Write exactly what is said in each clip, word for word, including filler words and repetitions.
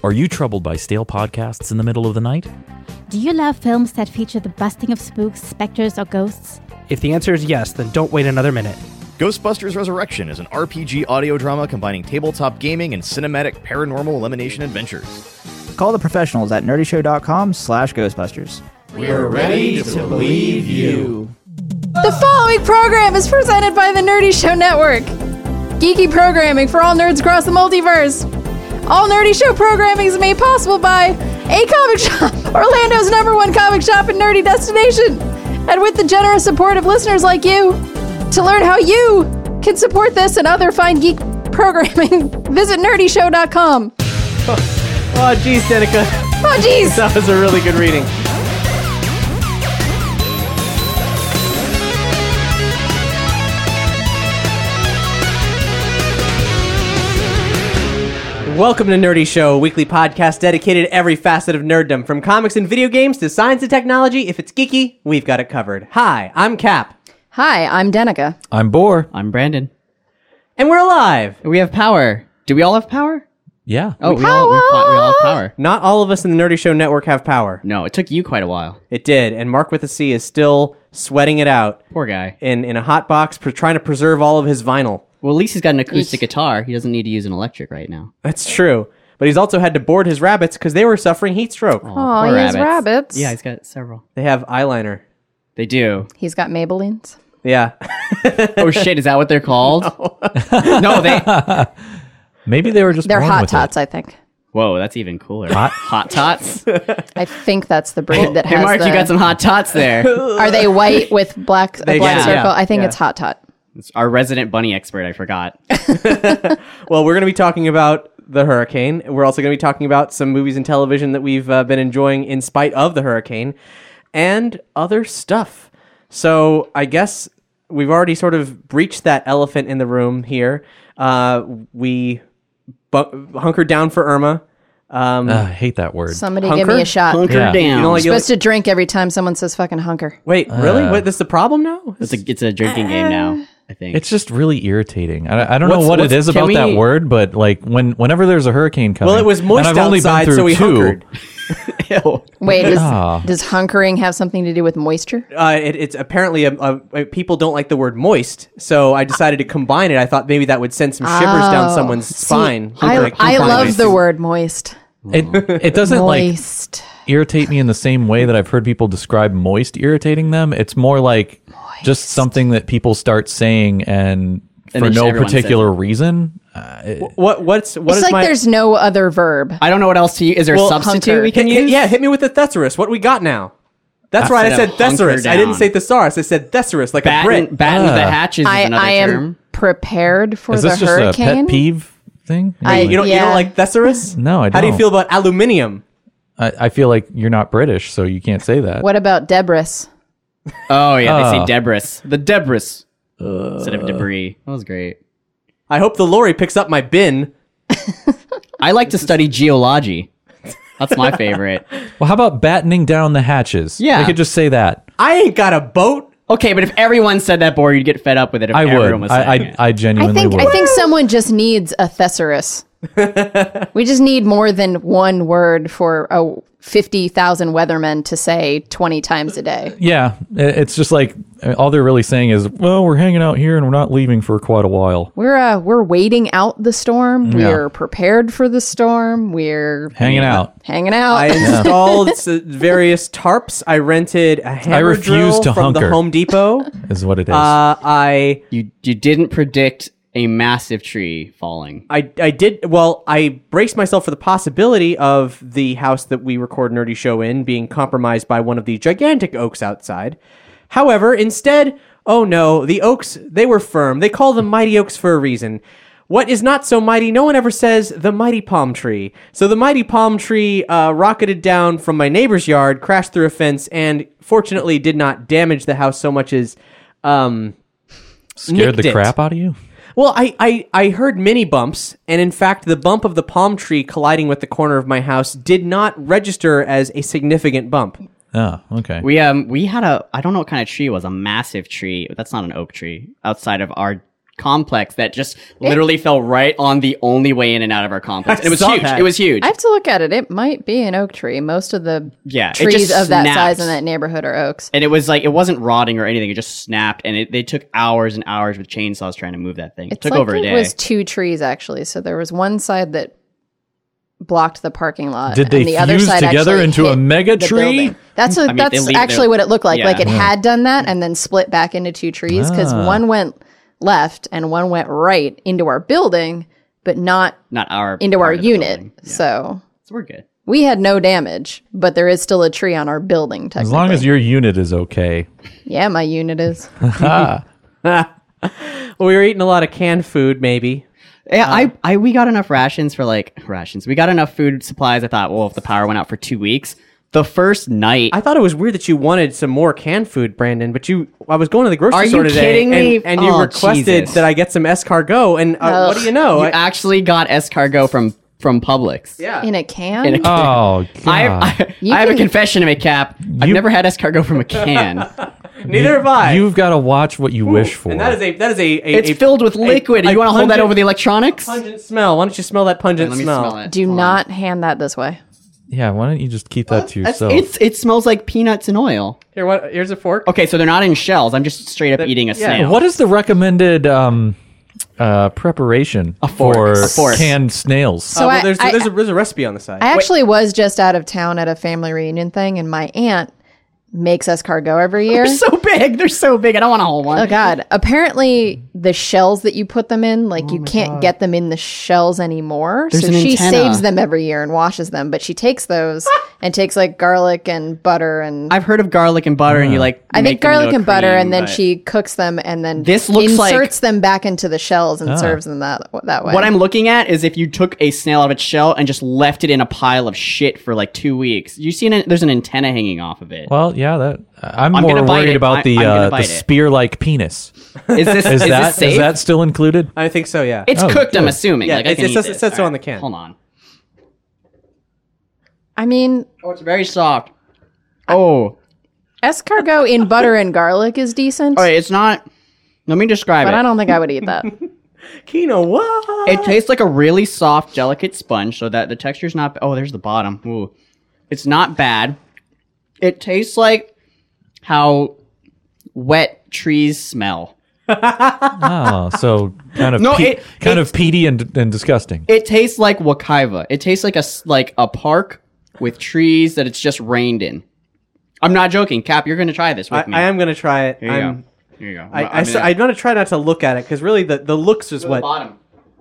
Are you troubled by stale podcasts in the middle of the night? Do you love films that feature the busting of spooks, specters, or ghosts? If the answer is yes, then don't wait another minute. Ghostbusters Resurrection is an R P G audio drama combining tabletop gaming and cinematic paranormal elimination adventures. Call the professionals at nerdyshow.com slash Ghostbusters. We're ready to believe you. The following program is presented by the Nerdy Show Network. Geeky programming for all nerds across the multiverse. All Nerdy Show programming is made possible by A Comic Shop, Orlando's number one comic shop and nerdy destination. And with the generous support of listeners like you. To learn how you can support this and other fine geek programming, visit nerdy show dot com. Oh, oh geez, Danica. Oh, geez. That was a really good reading. Welcome to Nerdy Show, a weekly podcast dedicated to every facet of nerddom, from comics and video games to science and technology. If it's geeky, we've got it covered. Hi, I'm Cap. Hi, I'm Danica. I'm Boar. I'm Brandon. And we're alive. We have power. Do we all have power? Yeah. Oh, we all, we're fi- we all have power. Not all of us in the Nerdy Show Network have power. No, it took you quite a while. It did, and Mark with a C is still sweating it out. Poor guy. In, in a hot box, pr- trying to preserve all of his vinyl. Well, at least he's got an acoustic guitar. He doesn't need to use an electric right now. That's true. But he's also had to board his rabbits because they were suffering heat stroke. Oh, Oh, poor he has rabbits. Yeah, he's got several. They have eyeliner. They do. He's got Maybellines. Yeah. Oh, shit. Is that what they're called? No, no they... Maybe they were just They're born hot with tots, it. I think. Whoa, that's even cooler. Hot? Hot tots? I think that's the breed that has Hey, Mark, the... you got some hot tots there. Are they white with black, a They- black yeah, circle? yeah, I think yeah. it's hot tot. It's our resident bunny expert, I forgot. Well, we're going to be talking about the hurricane. We're also going to be talking about some movies and television that we've uh, been enjoying in spite of the hurricane and other stuff. So I guess we've already sort of breached that elephant in the room here. Uh, we bu- hunkered down for Irma. Um, Uh, I hate that word. Somebody Hunker? give me a shot. Hunker Yeah. down. You don't like- You're supposed to drink every time someone says fucking hunker. Wait, really? Uh, Wait, this is the problem now? it's, a, it's a drinking game now, I think. It's just really irritating. I, I don't What's- know what it what's- is can about we- that word, but like when whenever there's a hurricane coming, Well, it was moist and I've only outside, been through so we two. hunkered. Ew. Wait, does, Ah. does hunkering have something to do with moisture? Uh, it, it's apparently a, a, a- people don't like the word moist, so I decided to combine it. I thought maybe that would send some shivers down Oh. someone's See, spine. I, Like, I combine love moist. the word moist. It it doesn't like Moist. irritate me in the same way that I've heard people describe moist irritating them. It's more like just something that people start saying and And for then no everyone particular says reason. Uh, it- What what's what It's is like my there's no other verb. I don't know what else to use. Is there Well, a substitute hunker. we can Hit- use? yeah, hit me with the thesaurus. What we got now? That's right. I Instead said of hunker thesaurus. I didn't down. say thesaurus. I said thesaurus, like a Batten, Brit. batten Ah. the hatches is I, another I am term. prepared for is the this just hurricane. a pet peeve thing? I- You don't you Yeah. don't like thesaurus? No, I How do you don't. feel about aluminium? I, I feel like you're not British, so you can't say that. What about Debris? Oh, yeah, they Ah. say debris. The debris instead of debris. That was great. I hope the lorry picks up my bin. I like to study geology. That's my favorite. Well, how about battening down the hatches? Yeah. They could just say that. I ain't got a boat. Okay, but if everyone said that, Boar, you'd get fed up with it if I everyone would. was saying I, it. I, I I genuinely think would. I think someone just needs a thesaurus. We just need more than one word for a fifty thousand weathermen to say twenty times a day. Yeah, it- it's just like uh, all they're really saying is, "Well, we're hanging out here and we're not leaving for quite a while, We're uh, we're waiting out the storm. Yeah. We're prepared for the storm. We're hanging out." hanging out. I installed s- various tarps. I rented a hammer refuse drill to from the hunker. Home Depot. Is what it is. Uh, I you you didn't predict a massive tree falling. I, I did well. I braced myself for the possibility of the house that we record Nerdy Show in being compromised by one of the gigantic oaks outside. However, instead, oh no, the oaks, they were firm. They call them mighty oaks for a reason. What is not so mighty, no one ever says the mighty palm tree. So the mighty palm tree uh, rocketed down from my neighbor's yard, crashed through a fence, and fortunately did not damage the house so much as um, Scared nicked the it. crap out of you? Well, I, I, I heard mini bumps, and in fact, the bump of the palm tree colliding with the corner of my house did not register as a significant bump. Oh, okay. We um we had a I don't know what kind of tree it was, a massive tree. That's not an oak tree outside of our complex that just literally fell right on the only way in and out of our complex. And it was saw huge. that. It was huge. I have to look at it. It might be an oak tree. Most of the Yeah, it trees just of that snapped. size in that neighborhood are oaks. And it was like, it wasn't rotting or anything. It just snapped. And it, they took hours and hours with chainsaws trying to move that thing. It It's took like over a it day. was two trees actually. So there was one side that blocked the parking lot. Did they and the other fuse side together actually into a hit mega the tree? building. That's what, I mean, they that's leave actually their- what it looked like. yeah. Like it had done that and then split back into two trees because Ah. one went left and one went right into our building, but not Not our into part our of the unit. building. Yeah. So So we're good. we had no damage, but there is still a tree on our building. Technically, As long as your unit is okay. yeah, my unit is. Ah. Well, we were eating a lot of canned food, maybe. Yeah, I, I, we got enough rations for like rations. We got enough food supplies. I thought, well, if the power went out for two weeks, the first night. I thought it was weird that you wanted some more canned food, Brandon, but you I was going to the grocery Are you store today kidding me? and, and you Oh, requested Jesus. that I get some escargot and uh, what do you know? you I- actually got escargot from from Publix. yeah. In a can? In a can. Oh, God. I, I, You I have a can- confession to make, Cap. I've You- never had escargot from a can. Neither have I. You've got to watch what you wish for. And that is a that is a, a It's a- filled with a- liquid. a you want to hold that pungent- over the electronics? pungent smell. Why don't you smell that pungent Let me smell? smell it. Do Hold on. not hand that this way. Yeah, why don't you just keep that to That's- yourself? It's, it smells like peanuts and oil. Here, what? Here's a fork. Okay, so they're not in shells. I'm just straight up That- eating a yeah. snail. What is the recommended um, uh, preparation A fork. for A fork. canned snails? So Uh, well, I- there's I- there's, a, there's a recipe on the side. I actually was just out of town at a family reunion thing, and my aunt makes escargot every year. They're so big. They're so big. I don't want to hold one. Oh God! Apparently, the shells that you put them in, like you can't get them in the shells anymore. There's so an she antenna. saves them every year and washes them. But she takes those and takes like garlic and butter and I've heard of garlic and butter, and you like. I make think them into garlic a and butter, cream, and then but- she cooks them and then This looks like- inserts them back into the shells and serves them that that way. What I'm looking at is if you took a snail out of its shell and just left it in a pile of shit for like two weeks. You see, an, there's an antenna hanging off of it. Well, yeah, that I'm, I'm more gonna bite worried it. about I- the I'm gonna uh, bite the it. spear-like penis. Is this Is, is that this safe? is that still included? I think so. Yeah. It's Oh, cooked. I'm good. assuming. Yeah, like I it- can it eat says- it this. says so All on the right, can. Hold on. I mean, Oh, it's very soft. Oh, escargot in butter and garlic is decent, all right. It's not. Let me describe but it. I don't think I would eat that. Kino, what? It tastes like a really soft, delicate sponge, so that the texture's not. Oh, there's the bottom. Ooh, it's not bad. It tastes like how wet trees smell. Oh, so kind of No, pe- it- kind it's- of peaty and, and disgusting. It tastes like Wakaiva. It tastes like a s- like a park with trees that it's just rained in. I'm not joking, Cap. You're gonna try this with I, me. I am gonna try it. Here you I'm, go. Here you go. I, I, so- I'm gonna try not to look at it because really the, the looks is what. bottom.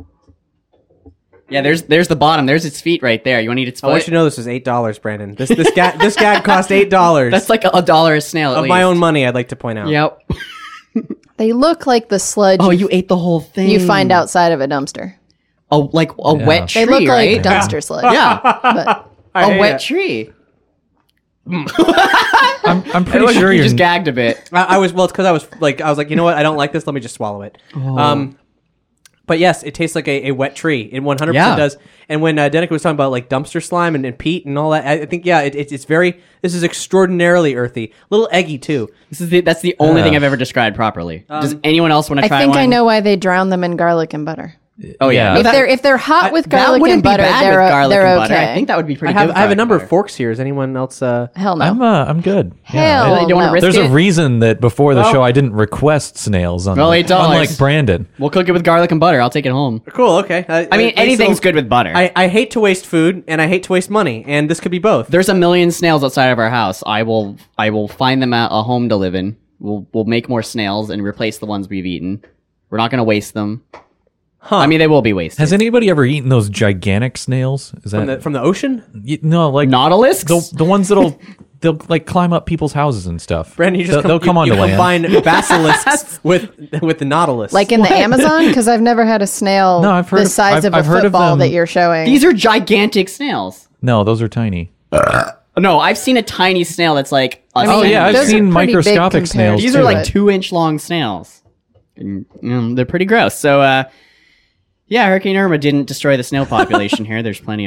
Yeah, there's there's the bottom. There's its feet right there. You want to eat its I'll foot? let you know this is eight dollars, Brandon. This this gag this gag cost eight dollars. That's like a, a dollar a snail at of least. my own money. I'd like to point out. Yep. They look like the sludge Oh, you, you ate the whole thing. you find outside of a dumpster. a like a Yeah. wet tree, They look right? like dumpster sludge. yeah, But I a hate wet it. tree. I'm, I'm It pretty looks sure like you you're just gagged a bit. I, I was well. It's because I was like I was like you know what I don't like this. Let me just swallow it. Oh. Um, but yes, it tastes like a, a wet tree. It one hundred Yeah. percent does. And when uh, Denica was talking about like dumpster slime and, and peat and all that, I, I think yeah, it, it, it's very. This is extraordinarily earthy, a little eggy too. This is the, that's the only Uh. thing I've ever described properly. Does Um, anyone else want to I try think one? I know why they drown them in garlic and butter. Oh yeah, Yeah. If That- they're if they're hot I- with that garlic wouldn't and be butter, bad they're with garlic they're and okay. butter. I think that would be I pretty have good. I have a with number garlic of forks here. Is anyone else? Uh, Hell no. I'm uh, I'm good. Hell You don't wanna no. risk There's it? a reason that before the Well- show I didn't request snails. On Well, eight dollars. Unlike Brandon. butter. We'll cook it with garlic and butter. I'll take it home. cool. Okay. Uh, I mean, uh, so anything's good with butter. I, I hate to waste food and I hate to waste money, and this could be both. There's a million snails outside of our house. I will I will find them at a home to live in. We'll we'll make more snails and replace the ones we've eaten. We're not going to waste them. Huh. I mean, they will be wasted. Has anybody ever eaten those gigantic snails? Is that from the from the ocean. Y- no like Nautilusks? the the ones that'll they'll like climb up people's houses and stuff. Brandon, you just they'll, com- they'll come you, onto you land. combine basilisks with with the nautilus. Like in the Amazon, because I've never had a snail No, I've heard the of- size I've- of a I've heard of football them. that you're showing. These are gigantic snails. No, those are tiny. No, I've seen a tiny snail that's like. A I mean, Oh yeah, I've those are seen pretty big microscopic compared snails. These to are too. like it. two inch long snails. And, mm, they're pretty gross. So, uh, yeah, Hurricane Irma didn't destroy the snail population here. There's plenty of them.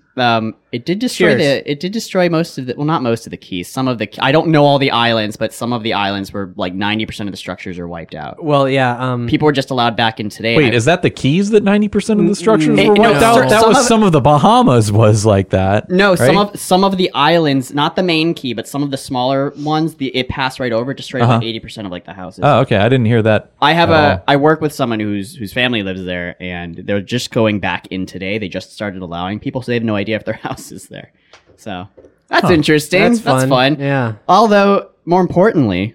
Um, it did destroy Cheers. the. It did destroy most of the. Well, not most of the keys. Some of the. I don't know all the islands, but some of the islands were like ninety percent of the structures are wiped out. Well, yeah. Um, People were just allowed back in today. Wait, I- is that the keys that ninety percent of the structures Mm, were no, wiped out? some- That some was of- some of the Bahamas was like that. No, some right? of some of the islands, not the main key, but some of the smaller ones, the it passed right over, destroyed about eighty percent of like the houses. Oh, okay. I didn't hear that. I have at a. all. I work with someone whose whose family lives there, and they're just going back in today. They just started allowing people, so they have no idea if their house is there. So that's interesting. That's That's fun. fun. Yeah. Although, more importantly,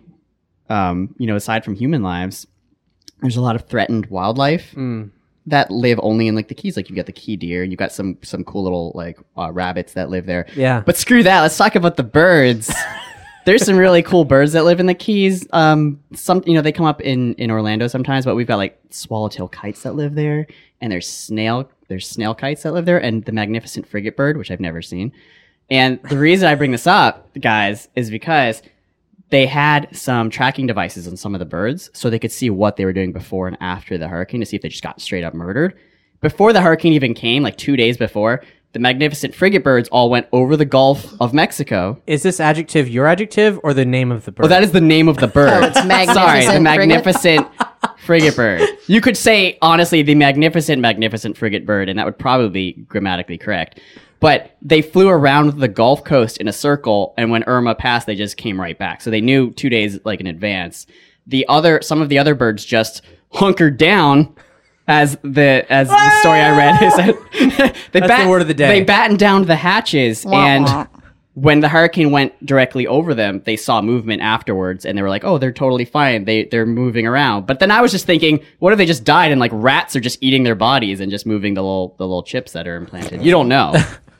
um, you know, aside from human lives, there's a lot of threatened wildlife that live only in like the keys. Like you've got the key deer, you've got some some cool little like uh, rabbits that live there. Yeah. But screw that. Let's talk about the birds. There's some really cool birds that live in the Keys. Um, some, you know, they come up in, in Orlando sometimes, but we've got like swallowtail kites that live there, and there's snail, there's snail kites that live there, and the magnificent frigate bird, which I've never seen. And the reason I bring this up, guys, is because they had some tracking devices on some of the birds, so they could see what they were doing before and after the hurricane to see if they just got straight up murdered. Before the hurricane even came, like two days before, the magnificent frigate birds all went over the Gulf of Mexico. Is this adjective your adjective or the name of the bird? Well, that is the name of the bird. Oh, it's magnificent Sorry, the frigate? magnificent frigate bird. You could say, honestly, the magnificent, magnificent frigate bird, and that would probably be grammatically correct. But they flew around the Gulf Coast in a circle, and when Irma passed, they just came right back. So they knew two days like in advance. The other, some of the other birds just hunkered down, as the as the story I read is that they That's the word of the day. They battened down the hatches, and when the hurricane went directly over them, they saw movement afterwards, and they were like, "Oh, they're totally fine. They they're moving around." But then I was just thinking, what if they just died and like rats are just eating their bodies and just moving the little the little chips that are implanted? You don't know.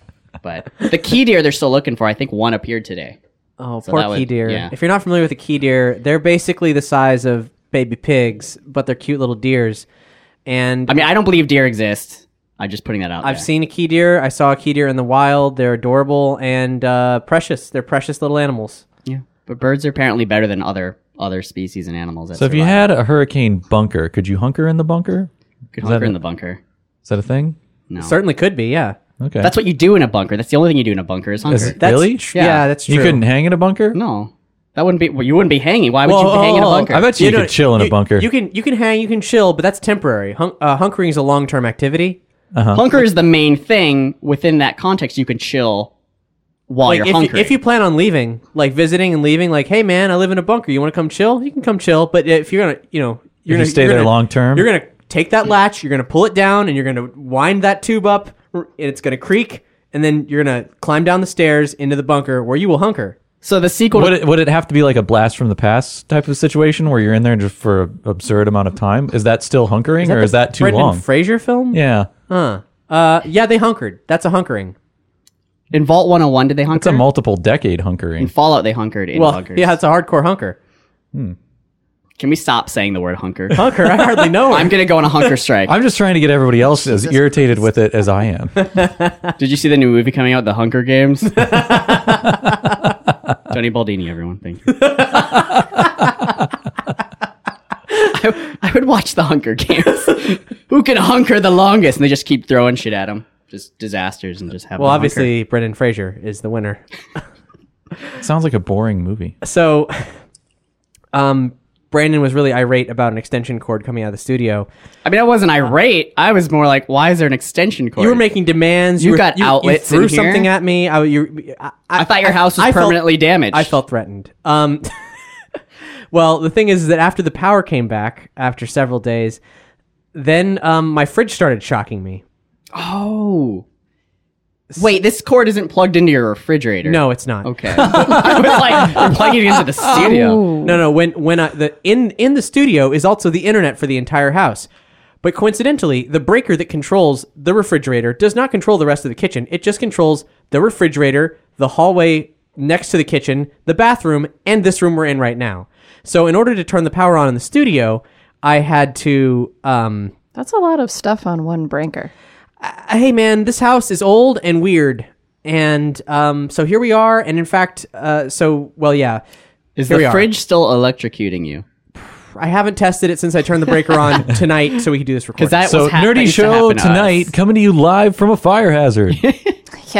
But the key deer they're still looking for. I think one appeared today. Oh, So poor that would- key deer. yeah. If you're not familiar with a key deer, they're basically the size of baby pigs, but they're cute little deers. And I mean, I don't believe deer exist. I'm just putting that out I've there. seen a key deer. I saw a key deer in the wild. They're adorable and uh, precious. They're precious little animals. Yeah, but birds are apparently better than other other species and animals. That So if you survive. had a hurricane bunker, could you hunker in the bunker? could is hunker that in a- the bunker. Is that a thing? No, Certainly could be, yeah. Okay. that's what you do in a bunker. That's the only thing you do in a bunker is hunker. Is it That's, really? tr- yeah. that's true. You couldn't hang in a bunker? No, that wouldn't be. Well, you wouldn't be hanging. Why would Whoa, you be hanging in a whoa, whoa. bunker? I bet you, know, could chill in you- a bunker. You can you can hang, you can chill, but that's temporary. Hun- uh, hunkering is a long term activity. Hunker is the main thing. Within that context, you can chill while Like you're if hunkering. you, if you plan on leaving, like visiting and leaving, like, hey man, I live in a bunker. You want to come chill? You can come chill. But if you're gonna, you know, you're you gonna stay you're there gonna- long term? You're gonna take that latch. You're gonna pull it down, and you're gonna wind that tube up, and it's gonna creak, and then you're gonna climb down the stairs into the bunker where you will hunker. so the sequel. Would to, it would it have to be like a blast from the past type of situation where you're in there just for an absurd amount of time? Is that still hunkering or is that too Brendan long? Fraser film? Yeah. Huh. Uh, yeah, they hunkered. That's a hunkering. in Vault one oh one, did they hunker? It's a multiple decade in hunkering. Fallout, they hunkered in Well, bunkers. yeah, it's a hardcore hunker. Can we stop saying the word hunker? Hunker, I hardly know it. I'm gonna go on a hunker strike. I'm just trying to get everybody else as irritated with it as I am. Did you see the new movie coming out, The Hunker Games? Tony Baldini, everyone. Thank you. I, I would watch The Hunker Games. Who can hunker the longest? And they just keep throwing shit at them. Just disasters and just have Well, them obviously, Brendan Fraser is the winner. Sounds like a boring movie. So, um, Brandon was really irate about an extension cord coming out of the studio. hunker. I mean, I wasn't irate. I was more like, why is there an extension cord? You were making demands. You were- got outlets You threw in here? something at me. I, you, I, I thought your house was I felt- permanently damaged. I felt threatened. Um, well, the thing is that after the power came back after several days, then um, my fridge started shocking me. Oh. Wait, this cord isn't plugged into your refrigerator. No, it's not. Okay. I was like, you're plugging it into the studio. No, no. When when I, the in in the studio is also the internet for the entire house. But coincidentally, the breaker that controls the refrigerator does not control the rest of the kitchen. It just controls the refrigerator, the hallway next to the kitchen, the bathroom, and this room we're in right now. So in order to turn the power on in the studio, I had to um That's a lot of stuff on one breaker. hey man, this house is old and weird. And um so here we are, and in fact, uh so well yeah. Is Here we the are. fridge still electrocuting you? I haven't tested it since I turned the breaker on tonight, so we could do this recording. Because that So was ha- that Nerdy used to Show happen to us. tonight coming to you live from a fire hazard.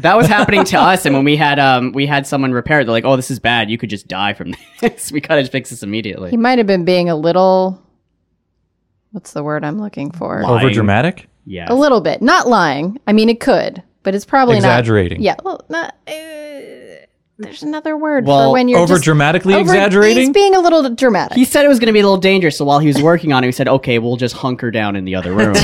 that was happening to us, and when we had um we had someone repair it, they're like, "Oh, this is bad. You could just die from this. We gotta fix this immediately." He might have been being a little. What's the word I'm looking for? Lying. Over dramatic? Yeah, A little bit, not lying. I mean, it could, but it's probably Exaggerating. Not, yeah, well, not. Uh, there's another word Well, for when you're Over just dramatically over- exaggerating? He's being a little dramatic. He said it was going to be a little dangerous, so while he was working on it, he said, "Okay, we'll just hunker down in the other room."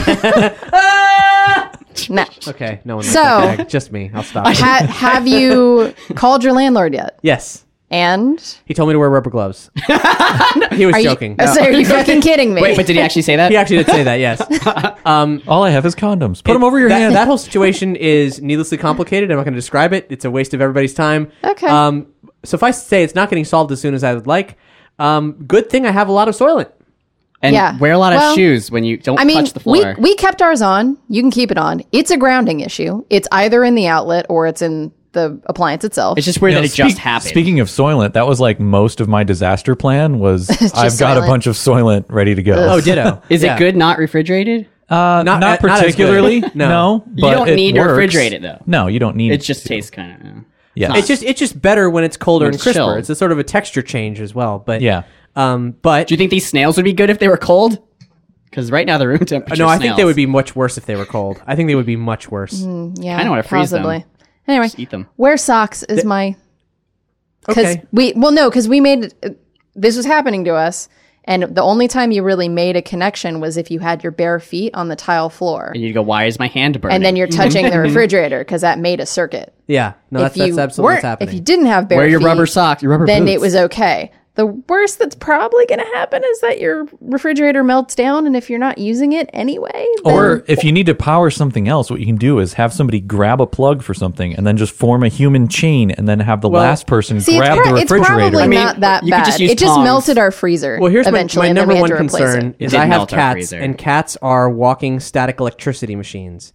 No. Okay, no one. So- that gag. Just me. I'll stop. Ha- have you called your landlord yet? Yes, And he told me to wear rubber gloves. He was are you, joking. oh, so are you fucking kidding me? Wait, but did he actually say that? He actually did say that. Yes. Um, All I have is condoms. Put them it- over your that, hand. That whole situation is needlessly complicated. I'm not going to describe it. It's a waste of everybody's time. Okay. Um, suffice to say, it's not getting solved as soon as I would like. Um, good thing I have a lot of Soylent. And Yeah. wear a lot of Well, shoes when you don't I mean, touch the we floor. we kept ours on. You can keep it on. It's a grounding issue. It's either in the outlet or it's in the appliance itself. it's just weird You know, that it just speak- happened. Speaking of Soylent, that was like most of my disaster plan was I've got Soylent. a bunch of Soylent ready to go. Oh, ditto. Is Yeah. it good not refrigerated? Uh, Not- not, uh, not as good. particularly. No. no. You but don't it need to works. refrigerate it, though. No, you don't need It to. just tastes kind of. Yeah. It's just it's just better when it's colder When and it's crisper. chilled. It's a sort of a texture change as well. But Yeah. Um, but Do you think these snails would be good if they were cold? Because right now the room temperature. no, I think they snails. would be much worse if they were cold. I think they would be much worse. yeah, I don't wanna freeze them. possibly. Anyway, Just eat them. wear socks is my because Okay. we well no because we made this was happening to us, and the only time you really made a connection was if you had your bare feet on the tile floor, And you'd go, "Why is my hand burning?" and then you're touching the refrigerator because that made a circuit. Yeah. No, that's, if you that's absolutely what's weren't- happening. if you didn't have bare wear your feet, rubber socks, your rubber then boots. it was okay. The worst that's probably going to happen is that your refrigerator melts down, and if you're not using it anyway, then Or if you need to power something else, what you can do is have somebody grab a plug for something and then just form a human chain and then have the last person see, it's, grab pro- the it's refrigerator. probably I mean, not that you could bad. just use it just tongs. melted our freezer. Well, here's my, eventually, my and then number we had one to replace concern it. is It did I have melt our cats, freezer. and cats are walking static electricity machines.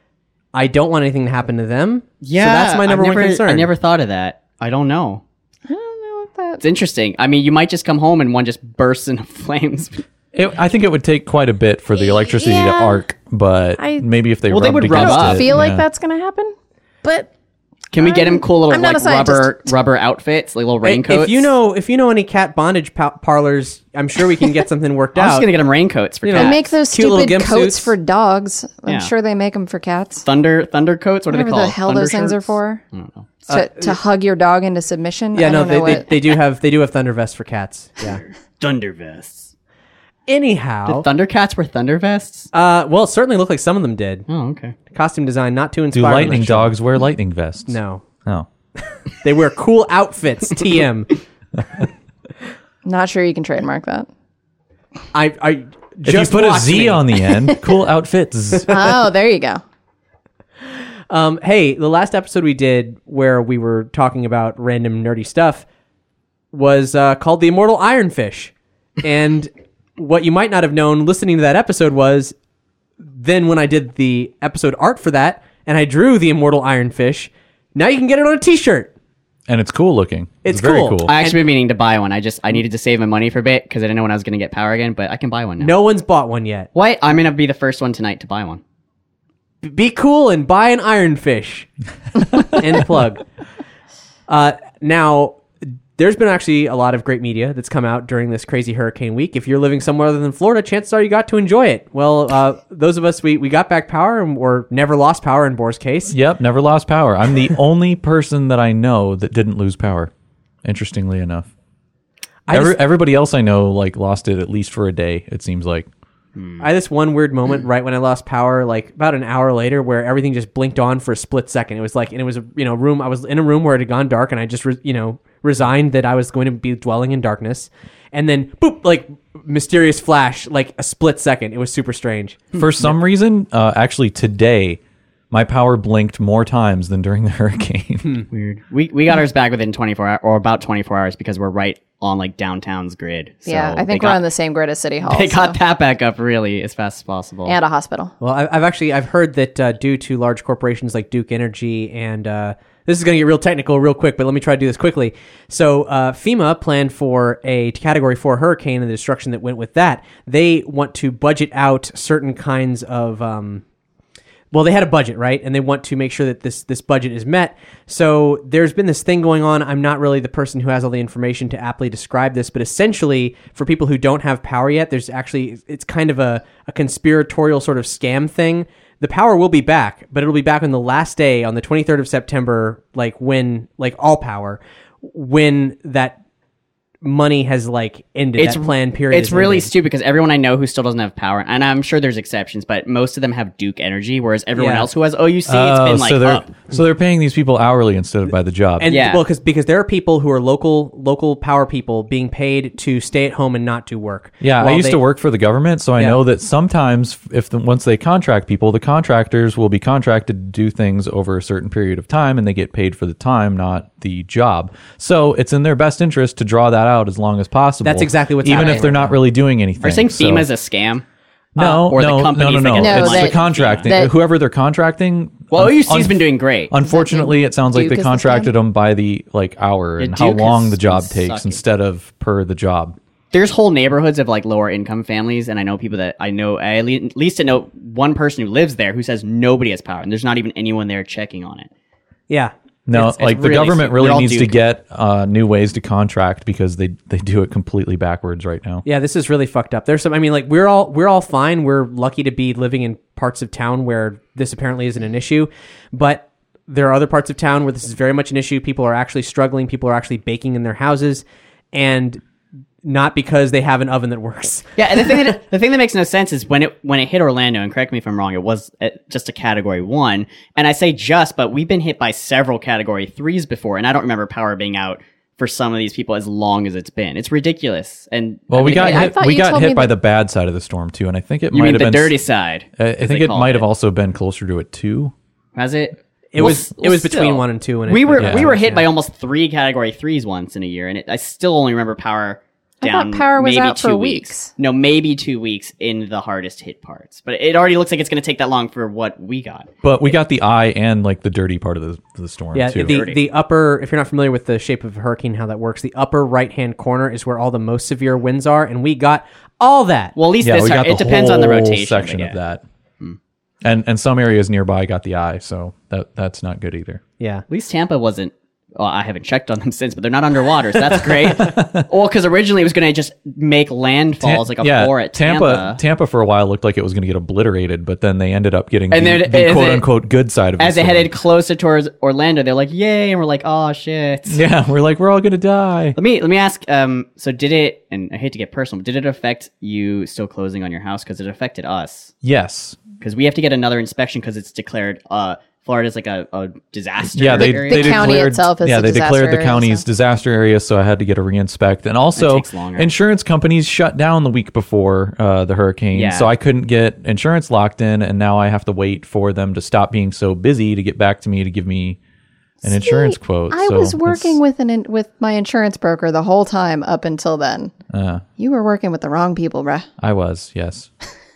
I don't want anything to happen to them. yeah, so that's my number I've one never, concern. I never thought of that. I don't know. I don't know if that. It's interesting. I mean, you might just come home and one just bursts into flames. It, I think it would take quite a bit for the electricity to Yeah. arc, but I- maybe if they Well, they rubbed would rub against up. it, feel like yeah. that's going to happen, but Can we get him cool little I'm not like a scientist. rubber rubber outfits, like little Hey, raincoats? If you know, if you know any cat bondage pa- parlors, I'm sure we can get something worked I was out. just gonna get him raincoats for You know, cats. and make those Cute little stupid gimp coats suits. for dogs. I'm Yeah. sure they make them for cats. thunder thunder coats. What are they Whatever called? the hell Thunder those things are shirts? for. I don't know. To, to hug your dog into submission. yeah, I no, don't they, know they, what. they do have they do have thunder vests for cats. Yeah. Thunder vests. Anyhow, Thundercats wear thunder vests? uh, well, it certainly looked like some of them did. Oh, okay. Costume design not too Do inspiring. on lightning that show. dogs wear lightning vests? No, Oh. they wear cool outfits. T M. Not sure you can trademark that. I I If just you put a watch Z me. on the end, cool outfits. Oh, there you go. Um, hey, the last episode we did where we were talking about random nerdy stuff was uh, called The Immortal Ironfish. And what you might not have known listening to that episode was then when I did the episode art for that and I drew The Immortal Ironfish, now you can get it on a t-shirt. And it's cool looking. It's very cool. cool. I actually been meaning to buy one. I just I needed to save my money for a bit because I didn't know when I was gonna get power again, but I can buy one now. No one's bought one yet. What? I'm gonna be the first one tonight to buy one. Be cool and buy an ironfish. End plug. Uh, now, there's been actually a lot of great media that's come out during this crazy hurricane week. If you're living somewhere other than Florida, chances are you got to enjoy it. Well, uh, those of us, we, we got back power and or never lost power in Boar's case. Yep, never lost power. I'm the only person that I know that didn't lose power. Interestingly enough, I Every, just- everybody else I know like lost it at least for a day. It seems like. I had this one weird moment right when I lost power, like about an hour later, where everything just blinked on for a split second. It was like, and it was a you know room. I was in a room where it had gone dark, and I just re- you know resigned that I was going to be dwelling in darkness, and then boop, like mysterious flash, like a split second. It was super strange. For some reason, uh, actually today, my power blinked more times than during the hurricane. Weird. We we got ours back within twenty-four hours, or about twenty-four hours, because we're right on like downtown's grid. So yeah, I they think we're got- on the same grid as City Hall. They got so- that back up really as fast as possible. and a hospital. Well, I, I've actually I've heard that uh, due to large corporations like Duke Energy and uh, this is going to get real technical real quick, but let me try to do this quickly. So uh, FEMA planned for a Category four hurricane and the destruction that went with that. They want to budget out certain kinds of um, well, they had a budget, right? And they want to make sure that this this budget is met. So there's been this thing going on. I'm not really the person who has all the information to aptly describe this, but essentially, for people who don't have power yet, there's actually, it's kind of a, a conspiratorial sort of scam thing. The power will be back, but it'll be back on the last day, on the twenty-third of September, like when, like all power, when that money has like ended, It's- that plan period. It's is really ended. stupid because everyone I know who still doesn't have power, and I'm sure there's exceptions, but most of them have Duke Energy, whereas everyone Yeah. else who has O U C, it's Oh, been like so they're up. so they're paying these people hourly instead of by the job. And Yeah. well, because because there are people who are local local power people being paid to stay at home and not do work. Yeah, I While used they- to work for the government, so I Yeah. know that sometimes if the, once they contract people, the contractors will be contracted to do things over a certain period of time, and they get paid for the time, not the job. So it's in their best interest to draw that out as long as possible. That's exactly what's even happening if they're right not now. really doing anything. Are you saying So- FEMA's a scam? no, Uh, or the no, companies no, that no, get no. No, It's that- the contracting. that- Whoever they're contracting. Well, un- O U C's un- been doing great. Unfortunately, it sounds like Duke they is the contracted scam? them by the like hour Yeah, and how Duke long has the job been takes sucking. instead of per the job. There's whole neighborhoods of like lower income families, and I know people that I know, I at le- at least I know one person who lives there who says nobody has power, and there's not even anyone there checking on it. Yeah. No, It's- it's like the really government stupid. really We're all needs to duped. get uh, new ways to contract because they they do it completely backwards right now. Yeah, this is really fucked up. There's some. I mean, like we're all we're all fine. We're lucky to be living in parts of town where this apparently isn't an issue, but there are other parts of town where this is very much an issue. People are actually struggling. People are actually baking in their houses, and not because they have an oven that works. Yeah, and the thing that the thing that makes no sense is when it when it hit Orlando, and correct me if I'm wrong, it was uh, just a category one, and I say just, but we've been hit by several category threes before, and I don't remember power being out for some of these people as long as it's been. It's ridiculous. And Well, I we mean, got I hit, thought we you got told me hit by that- the bad side of the storm too, and I think it you might mean have the been dirty side? I, I as think they it call might have also been closer to a two. Has it? It Well, was s- it was well, between still. one and two. And we it, were yeah. we were hit yeah. by almost three category threes once in a year, and it, I still only remember power I down. thought power was maybe out for two weeks. No, maybe two weeks in the hardest hit parts. But it already looks like it's going to take that long for what we got. But we got the eye and like the dirty part of the, the storm Yeah, too. the, Dirty. the upper, if you're not familiar with the shape of a hurricane, how that works, the upper right-hand corner is where all the most severe winds are, and we got all that. Well, at least yeah, this we got it the depends on the whole rotation section but of yeah. that. And and some areas nearby got the eye, so that that's not good either. Yeah. At least Tampa wasn't. Well, I haven't checked on them since, but they're not underwater, so that's great. Well, because originally it was going to just make landfall as like a yeah, floor at Tampa. Tampa. for a while looked like it was going to get obliterated, but then they ended up getting And the, then the as quote it- unquote good side of it. As they headed closer towards Orlando, they're like, "Yay!" and we're like, "Oh shit." Yeah, we're like we're all going to die. Let me let me ask. Um, so did it? And I hate to get personal, but did it affect you still closing on your house? Because it affected us. Yes. Because we have to get another inspection because it's declared. Uh, Florida's like a, a disaster. Yeah, they, area. they The county declared, itself is yeah, a they disaster declared the area, county's so- disaster area, so I had to get a reinspect. And also, takes longer. insurance companies shut down the week before uh, the hurricane, Yeah. so I couldn't get insurance locked in, and now I have to wait for them to stop being so busy to get back to me to give me an insurance quote. I So was working it's- with an in, with my insurance broker the whole time up until then. Uh, You were working with the wrong people, bruh. I was, yes.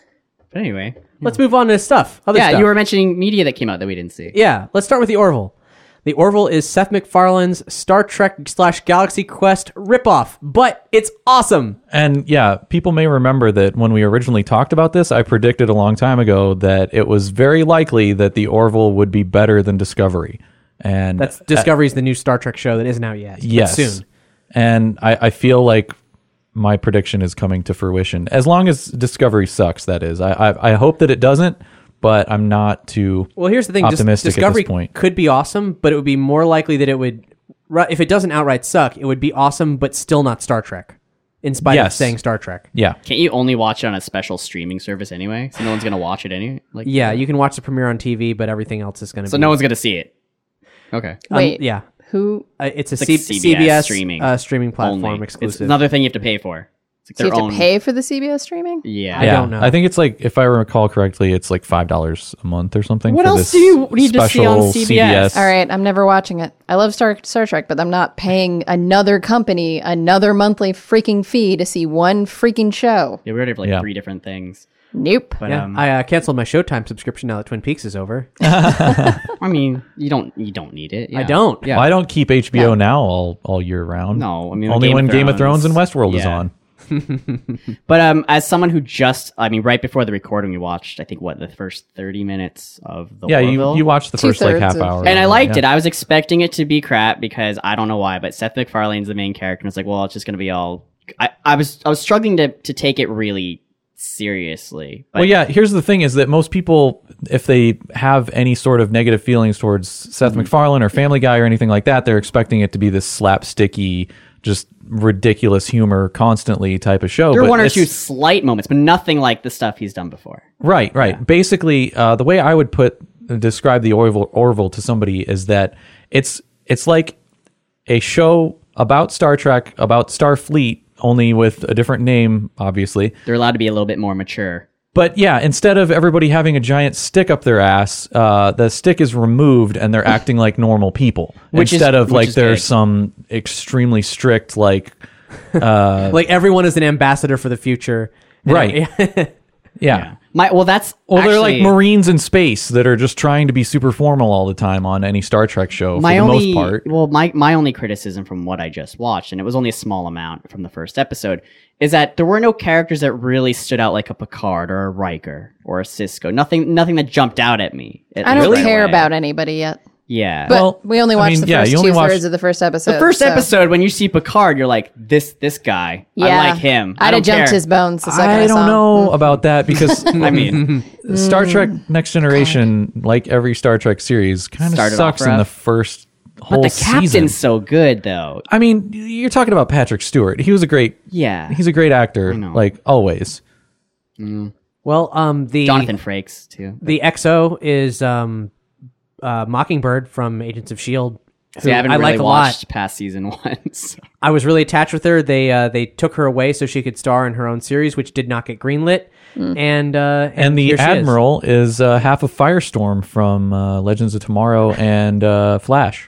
But anyway, Let's move on to stuff. Other yeah, stuff. you were mentioning media that came out that we didn't see. Yeah, let's start with the Orville. The Orville is Seth MacFarlane's Star Trek slash Galaxy Quest ripoff, but it's awesome. And yeah, people may remember that when we originally talked about this, I predicted a long time ago that it was very likely that the Orville would be better than Discovery. And That's Discovery's the new Star Trek show that isn't out yet. but yes. soon. And I, I feel like my prediction is coming to fruition. As long as Discovery sucks, that is. I I, I hope that it doesn't, but I'm not too Well, here's the thing: Dis- optimistic Discovery at this point. could be awesome, but it would be more likely that it would, ri- if it doesn't outright suck, it would be awesome, but still not Star Trek. In spite of Yes. saying Star Trek. Yeah. Can't you only watch it on a special streaming service anyway? So no one's gonna watch it anyway. Like, Yeah, you can watch the premiere on T V, but everything else is going to so be. no one's gonna see it. Okay. Um, Wait, yeah, who? uh, it's a It's like C- C B S C B S streaming uh, streaming platform Only. exclusive. It's another thing you have to pay for. It's like So you their have own. to pay for the C B S streaming? Yeah. I yeah. don't know. I think it's like, if I recall correctly, it's like five dollars a month or something. What for else this do you need to see on special C B S? All right, I'm never watching it. I love Star Star Trek, but I'm not paying another company another monthly freaking fee to see one freaking show. Yeah, we already have like Yeah. three different things. Nope. But yeah, um, I uh, canceled my Showtime subscription now that Twin Peaks is over. I mean, you don't you don't need it. I Yeah. don't. Yeah. Well, I don't keep H B O now all, all year round. No, I mean only Game when of Game of Thrones and Thrones- Westworld is yeah. on. But um, as someone who just, I mean, right before the recording, we watched, I think, what, the first thirty minutes of the Yeah, you, Orville? you watched the first like Two-thirds half of- hour. And I liked yeah. it. I was expecting it to be crap because I don't know why, but Seth MacFarlane's the main character. And it's like, well, it's just going to be all. I, I was I was struggling to to take it really seriously. But Well, yeah, here's the thing is that most people, if they have any sort of negative feelings towards Seth Mm-hmm. MacFarlane or Family Guy or anything like that, they're expecting it to be this slapsticky, just ridiculous humor constantly type of show. there are but one or it's- two slight moments, but nothing like the stuff he's done before. Right, right. Basically, uh, the way I would put describe the Orville, Orville to somebody is that it's it's like a show about Star Trek, about Starfleet, only with a different name, obviously. They're allowed to be a little bit more mature. But yeah, instead of everybody having a giant stick up their ass, uh, the stick is removed and they're acting like normal people. Which is- instead of which like is there's good. some extremely strict like uh, Like everyone is an ambassador for the future. And right. every- yeah. My well, that's Well, they're like actually- Marines in space that are just trying to be super formal all the time on any Star Trek show for my the only, most part. Well, my, my only criticism from what I just watched, and it was only a small amount from the first episode, is that there were no characters that really stood out like a Picard or a Riker or a Cisco. Nothing nothing that jumped out at me. at I don't least right care away. about anybody yet. Yeah. But Well, we only I watched mean, the yeah, first you two only watched- thirds of the first episode. the first so- episode, when you see Picard, you're like, this this guy. Yeah, I like him. I I'd don't have jumped care. his bones the second I, I saw don't him. know about that because I mean, Star Trek Next Generation, like every Star Trek series, kind of Started sucks off in the rough. first but whole the captain's season. so good, though. I mean, you're talking about Patrick Stewart. He was a great, Yeah. he's a great actor, know. like always. well, um, the Jonathan Frakes, too. the X O is um, uh, Mockingbird from Agents of S H I E L D. See, I haven't I really like a watched lot. past season one. So. I was really attached with her. They uh, they took her away so she could star in her own series, which did not get greenlit. And, uh, and And the here she is. Admiral is, uh, half of Firestorm from uh, Legends of Tomorrow and uh, Flash.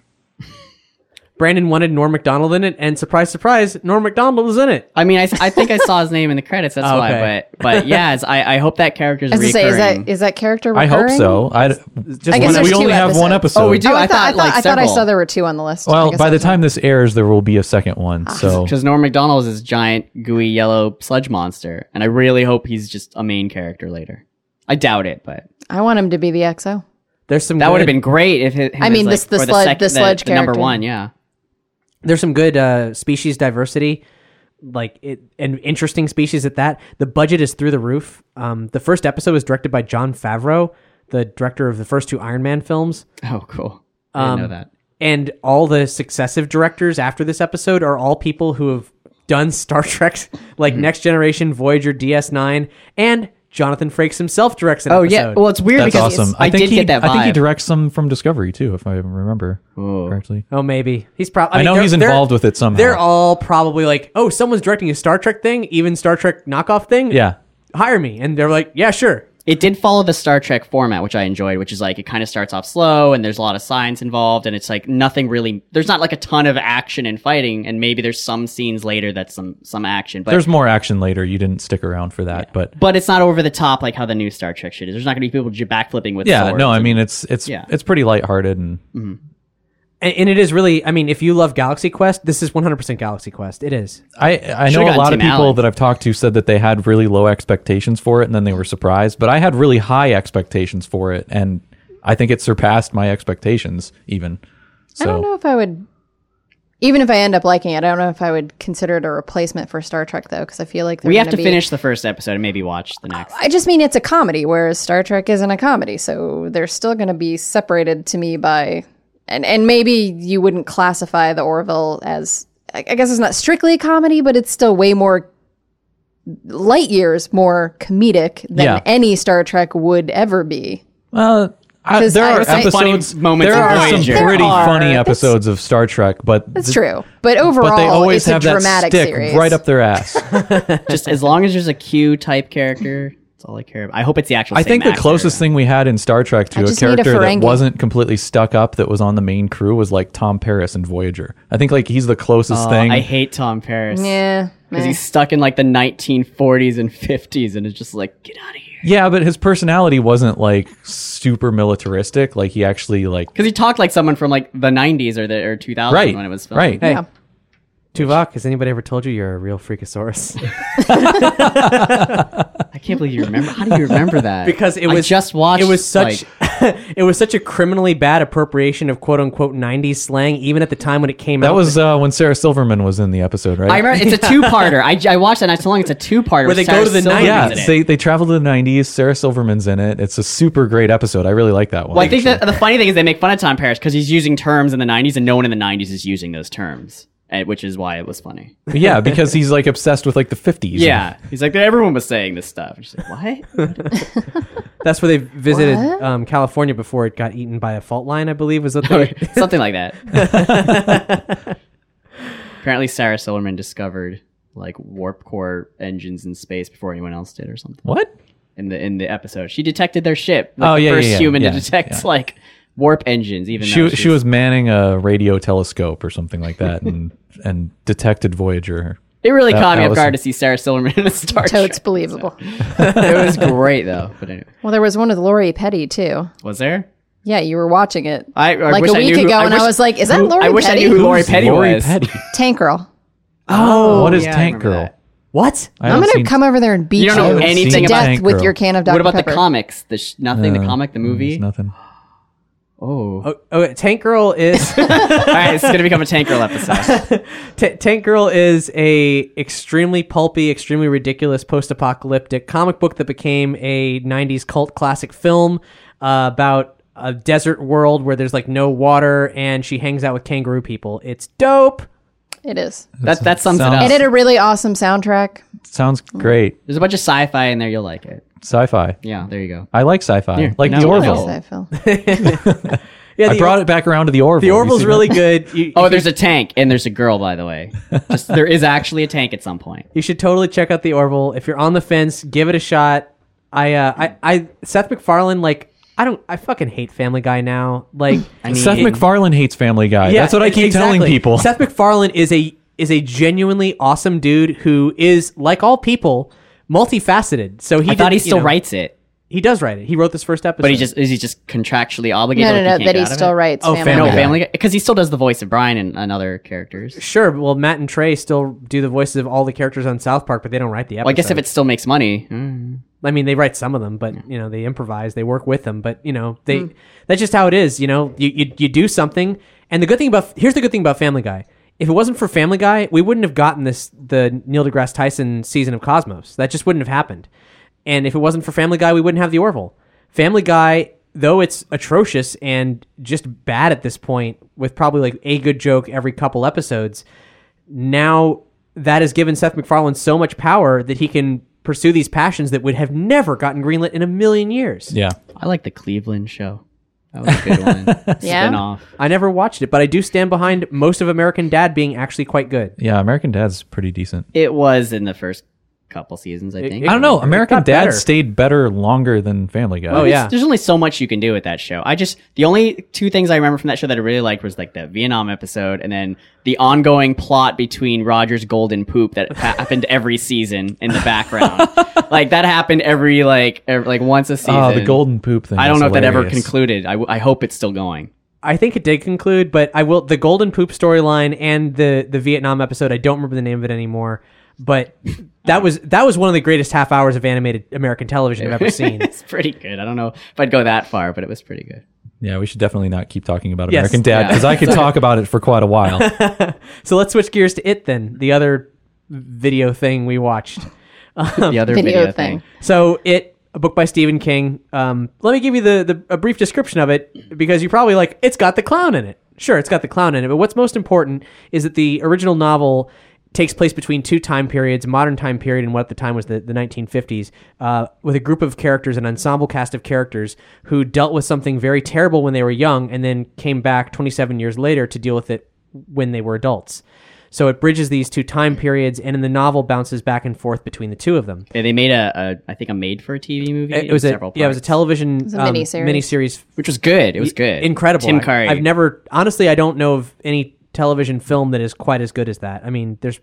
Brandon wanted Norm Macdonald in it, and surprise, surprise, Norm Macdonald was in it. I mean, I, I think I saw his name in the credits. That's Oh, why. okay. But but yeah, it's, I I hope that character's I was to say, is recurring. that is that character I recurring? hope so. I, Just I guess one- there's we two only have one episodes. episode. Oh, we do? Oh, I, I thought, I, thought, like, thought, I thought I several. saw there were two on the list. I Well, guess by I the was time this airs, there will be a second one. So Because Norm Macdonald is this giant gooey yellow sludge monster, and I really hope he's just a main character later. I doubt it, but I want him to be the X O. There's some that good, would have been great if it. him I mean, as, this- the for slud- sec- the sludge the number character. one. Yeah. there's some good uh, species diversity, like it, and interesting species at that. The budget is through the roof. Um, the first episode was directed by Jon Favreau, the director of the first two Iron Man films. Oh, cool. I didn't Um, know that. And all the successive directors after this episode are all people who have done Star Trek, like Mm-hmm. Next Generation, Voyager, D S nine, and Jonathan Frakes himself directs an Oh episode. yeah. Well, it's weird that's because awesome. I, think did he, get that vibe. I think he directs some from Discovery too, if I remember Ooh. correctly. Oh, maybe he's probably. I know he's involved with it somehow. They're all probably like, "Oh, someone's directing a Star Trek thing, even Star Trek knockoff thing. Yeah. hire me." And they're like, "Yeah, sure." It did follow the Star Trek format, which I enjoyed, which is like it kind of starts off slow and there's a lot of science involved and it's like nothing really, there's not like a ton of action and fighting and maybe there's some scenes later that's some, some action, but, There's more action later. You didn't stick around for that, but but it's not over the top like how the new Star Trek shit is. There's not going to be people j- backflipping with yeah, swords no, I and- mean it's it's Yeah. it's pretty lighthearted and And, and it is really, I mean, if you love Galaxy Quest, this is one hundred percent Galaxy Quest. It is. I I Should've know a gotten lot of Tim people Allen. that I've talked to said that they had really low expectations for it and then they were surprised, but I had really high expectations for it and I think it surpassed my expectations even. So I don't know if I would, even if I end up liking it, I don't know if I would consider it a replacement for Star Trek though, because I feel like they're we have gonna to be, finish the first episode and maybe watch the next. I just mean it's a comedy, whereas Star Trek isn't a comedy, so they're still going to be separated to me by, and and maybe you wouldn't classify the Orville as, I I guess it's not strictly a comedy, but it's still way more light years more comedic than Yeah. any Star Trek would ever be. Well, I, 'Cause there I are was saying- episodes. Funny moments there of are some Voyager. pretty There are. funny That's- episodes of Star Trek, but That's th- true, but overall, But they always it's have a that dramatic stick series. right up their ass. Just as long as there's a Q type character, that's all I care about. I hope it's the actual I same think the actor. closest thing we had in Star Trek to I a just need a character that Ferengi. wasn't completely stuck up that was on the main crew was like Tom Paris in Voyager. I think like he's the closest Oh, thing. I hate Tom Paris. Yeah, Because meh. he's stuck in like the nineteen forties and fifties and it's just like, get out of here. Yeah, but his personality wasn't like super militaristic. Like he actually like Because he talked like someone from like the nineties or the or two thousand right, when it was filmed. right. Hey, Yeah. Tuvok, has anybody ever told you you're a real freakosaurus? I can't believe you remember. How do you remember that? Because it I was just watched. It was such. like- it was such a criminally bad appropriation of quote unquote nineties slang, even at the time when it came out. That was uh, when Sarah Silverman was in the episode, right? I remember it's a two-parter. I, I watched that and I told it's a two-parter. Where with they Sarah go to the Silverman yeah, in it. they they travel to the nineties. Sarah Silverman's in it. It's a super great episode. I really like that one. Well, I think that the funny thing is they make fun of Tom Paris because he's using terms in the nineties and no one in the nineties is using those terms, and, which is why it was funny. yeah, because he's like obsessed with like the fifties. Yeah, he's like everyone was saying this stuff. She's like, what? That's where they visited What? um, California before it got eaten by a fault line, I believe, was what they. Something like that. Apparently, Sarah Silverman discovered like warp core engines in space before anyone else did, or something. What? In the in the episode, she detected their ship. Like Oh, the yeah, first yeah, yeah. human Yeah, to detect yeah. like warp engines. Even She though she she's- was manning a radio telescope or something like that, and and detected Voyager. It really that- caught me that off was- guard to see Sarah Silverman in a Star Totes Trek. believable. It was great though. But anyway, Well, there was one with Lori Petty too. was there? Yeah, you were watching it I, I like wish a I week knew who- ago, and wish- I was like, "Is that who- Lori I wish Petty?" I knew who Lori Who's Petty Lori was. Petty? Tank Girl. Oh, What is yeah, I Tank remember Girl? that. What? I I'm haven't gonna seen- come over there and beat You don't know haven't anything seen to about death Tank with Girl. your can of Doctor What about Pepper. the comics? The sh- nothing. Uh, the comic, the movie. There's nothing. Oh, Oh, oh, Tank Girl is all right. It's gonna become a Tank Girl episode. T- Tank Girl is a extremely pulpy, extremely ridiculous post-apocalyptic comic book that became a nineties cult classic film uh, about a desert world where there's like no water, and she hangs out with kangaroo people. It's dope. It is. That that sums it Sounds- up. It had a really awesome soundtrack. Sounds great. There's a bunch of sci-fi in there. You'll like it. Sci-fi. Yeah, there you go. I like sci-fi. Here, like now the I Orville. know. Yes, I feel. Yeah, I the, brought it back around to the Orville. the You Orville's see really that? good. You, Oh, you there's a tank and there's a girl, by the way. Just, there is actually a tank at some point. You should totally check out the Orville. If you're on the fence, give it a shot. I, uh, I, I, Seth MacFarlane, like, I don't, I fucking hate Family Guy now. Like, I mean, Seth it- MacFarlane hates Family Guy. That's what I keep exactly. telling people. Seth MacFarlane is a is a genuinely awesome dude who is, like all people, multifaceted. So he I thought did- he you still know, writes it, He does write it. He wrote this first episode. but he just is he just contractually obligated? No, no, like, no. can't That get he out of still it? writes. Oh, Family No, Family Guy. Guy. Family Guy, because he still does the voice of Brian and, and other characters. Sure. Well, Matt and Trey still do the voices of all the characters on South Park, but they don't write the episode. Well, I guess if it still makes money, mm. I mean, they write some of them, but you know, they improvise, they work with them, but you know, they Hmm. that's just how it is. You know, you, you you do something, and the good thing about here's the good thing about Family Guy. If it wasn't for Family Guy, we wouldn't have gotten this the Neil deGrasse Tyson season of Cosmos. That just wouldn't have happened. And if it wasn't for Family Guy, we wouldn't have the Orville. Family Guy, though it's atrocious and just bad at this point, with probably like a good joke every couple episodes, now that has given Seth MacFarlane so much power that he can pursue these passions that would have never gotten greenlit in a million years. Yeah. I like the Cleveland show. That was a good one. Yeah? Spin-off. I never watched it, but I do stand behind most of American Dad being actually quite good. Yeah, American Dad's pretty decent. It was in the first couple seasons, I It- think. it- I don't know. It American got Dad better. stayed better longer than Family Guy. Oh, yeah. There's only so much you can do with that show. I just the only two things I remember from that show that I really liked was like the Vietnam episode and then the ongoing plot between Roger's golden poop that ha- happened every season in the background. Like that happened every like every, like once a season. Oh, the golden poop thing. I don't is know if that ever hilarious. concluded. I, w- I hope it's still going. I think it did conclude, but I will the Golden Poop storyline and the the Vietnam episode. I don't remember the name of it anymore, but that was that was one of the greatest half hours of animated American television I've ever seen. It's pretty good. I don't know if I'd go that far, but it was pretty good. Yeah, we should definitely not keep talking about Yes. American Dad Yeah. because I could talk about it for quite a while. So let's switch gears to It then, the other video thing we watched. The other Video video, thing. thing. So It, a book by Stephen King. Um, let me give you the, the a brief description of it because you're probably like, it's got the clown in it. Sure, it's got the clown in it, but what's most important is that the original novel takes place between two time periods, a modern time period and what at the time was the, the nineteen fifties, uh, with a group of characters, an ensemble cast of characters who dealt with something very terrible when they were young and then came back twenty-seven years later to deal with it when they were adults. So it bridges these two time periods, and in the novel bounces back and forth between the two of them. Yeah, they made a, a I think a made for a T V movie. It was a several yeah, it was a parts, television was a um, miniseries. miniseries. which was good. It was good. Incredible. Tim I- Curry. I've never honestly I don't know of any television film that is quite as good as that. I mean, there's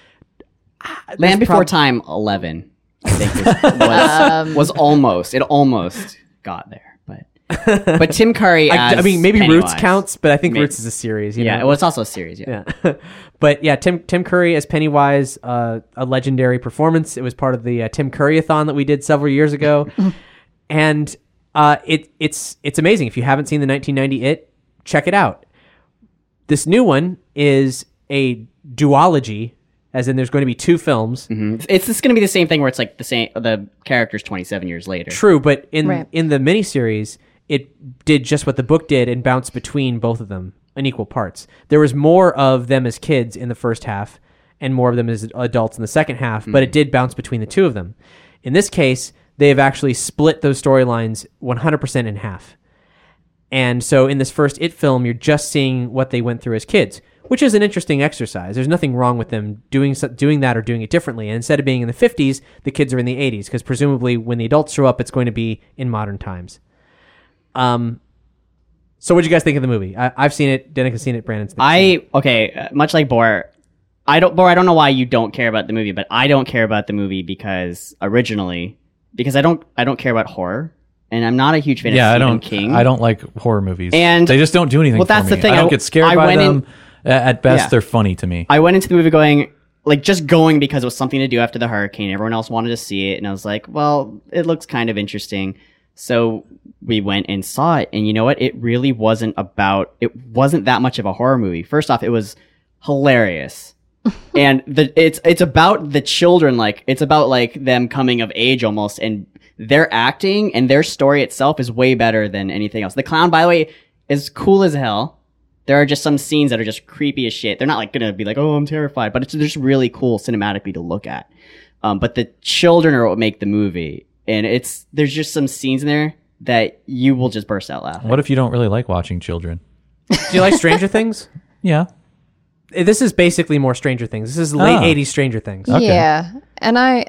Land Before prob- Time eleven, I think was was, was almost it almost got there, but but Tim Curry. I, As I mean maybe Pennywise. Roots counts, but I think Maybe. Roots is a series. You Yeah, know? well, it's also a series. Yeah, yeah. But yeah, Tim Tim Curry as Pennywise, uh, a legendary performance. It was part of the uh, Tim Curry-a-thon that we did several years ago, and uh, it it's it's amazing. If you haven't seen the nineteen ninety It, check it out. This new one is a duology, as in there's going to be two films. Mm-hmm. It's just going to be the same thing where it's like the same the characters twenty-seven years later. True, but in Right. in the miniseries, it did just what the book did and bounced between both of them in equal parts. There was more of them as kids in the first half and more of them as adults in the second half, mm. but it did bounce between the two of them. In this case, they have actually split those storylines one hundred percent in half. And so in this first It film, you're just seeing what they went through as kids, which is an interesting exercise. There's nothing wrong with them doing doing that or doing it differently. And instead of being in the fifties, the kids are in the eighties, because presumably when the adults show up, it's going to be in modern times. Um, so what did you guys think of the movie? I, I've seen it. Danik has seen it. Brandon's seen I it. okay, uh, much like Bor, I don't Bor. I don't know why you don't care about the movie, but I don't care about the movie because originally because I don't I don't care about horror, and I'm not a huge fan Yeah, of I Stephen don't. King. I don't like horror movies, And- they just don't do anything. well, that's for the me. thing. I don't I- get scared I by went them. in- At best, Yeah. they're funny to me. I went into the movie going like just going because it was something to do after the hurricane. Everyone else wanted to see it, and I was like, well, it looks kind of interesting. So we went and saw it, and you know what? It really wasn't about. It wasn't that much of a horror movie. First off, it was hilarious, and the it's it's about the children. Like it's about like them coming of age almost, and their acting and their story itself is way better than anything else. The clown, by the way, is cool as hell. There are just some scenes that are just creepy as shit. They're not like gonna be like, oh, I'm terrified, but it's just really cool cinematically to look at. Um, but the children are what make the movie, and it's there's just some scenes in there that you will just burst out laughing. What if you don't really like watching children? Do you like Stranger Things? Yeah. This is basically more Stranger Things. This is late Ah. eighties Stranger Things, Okay. Yeah. And I.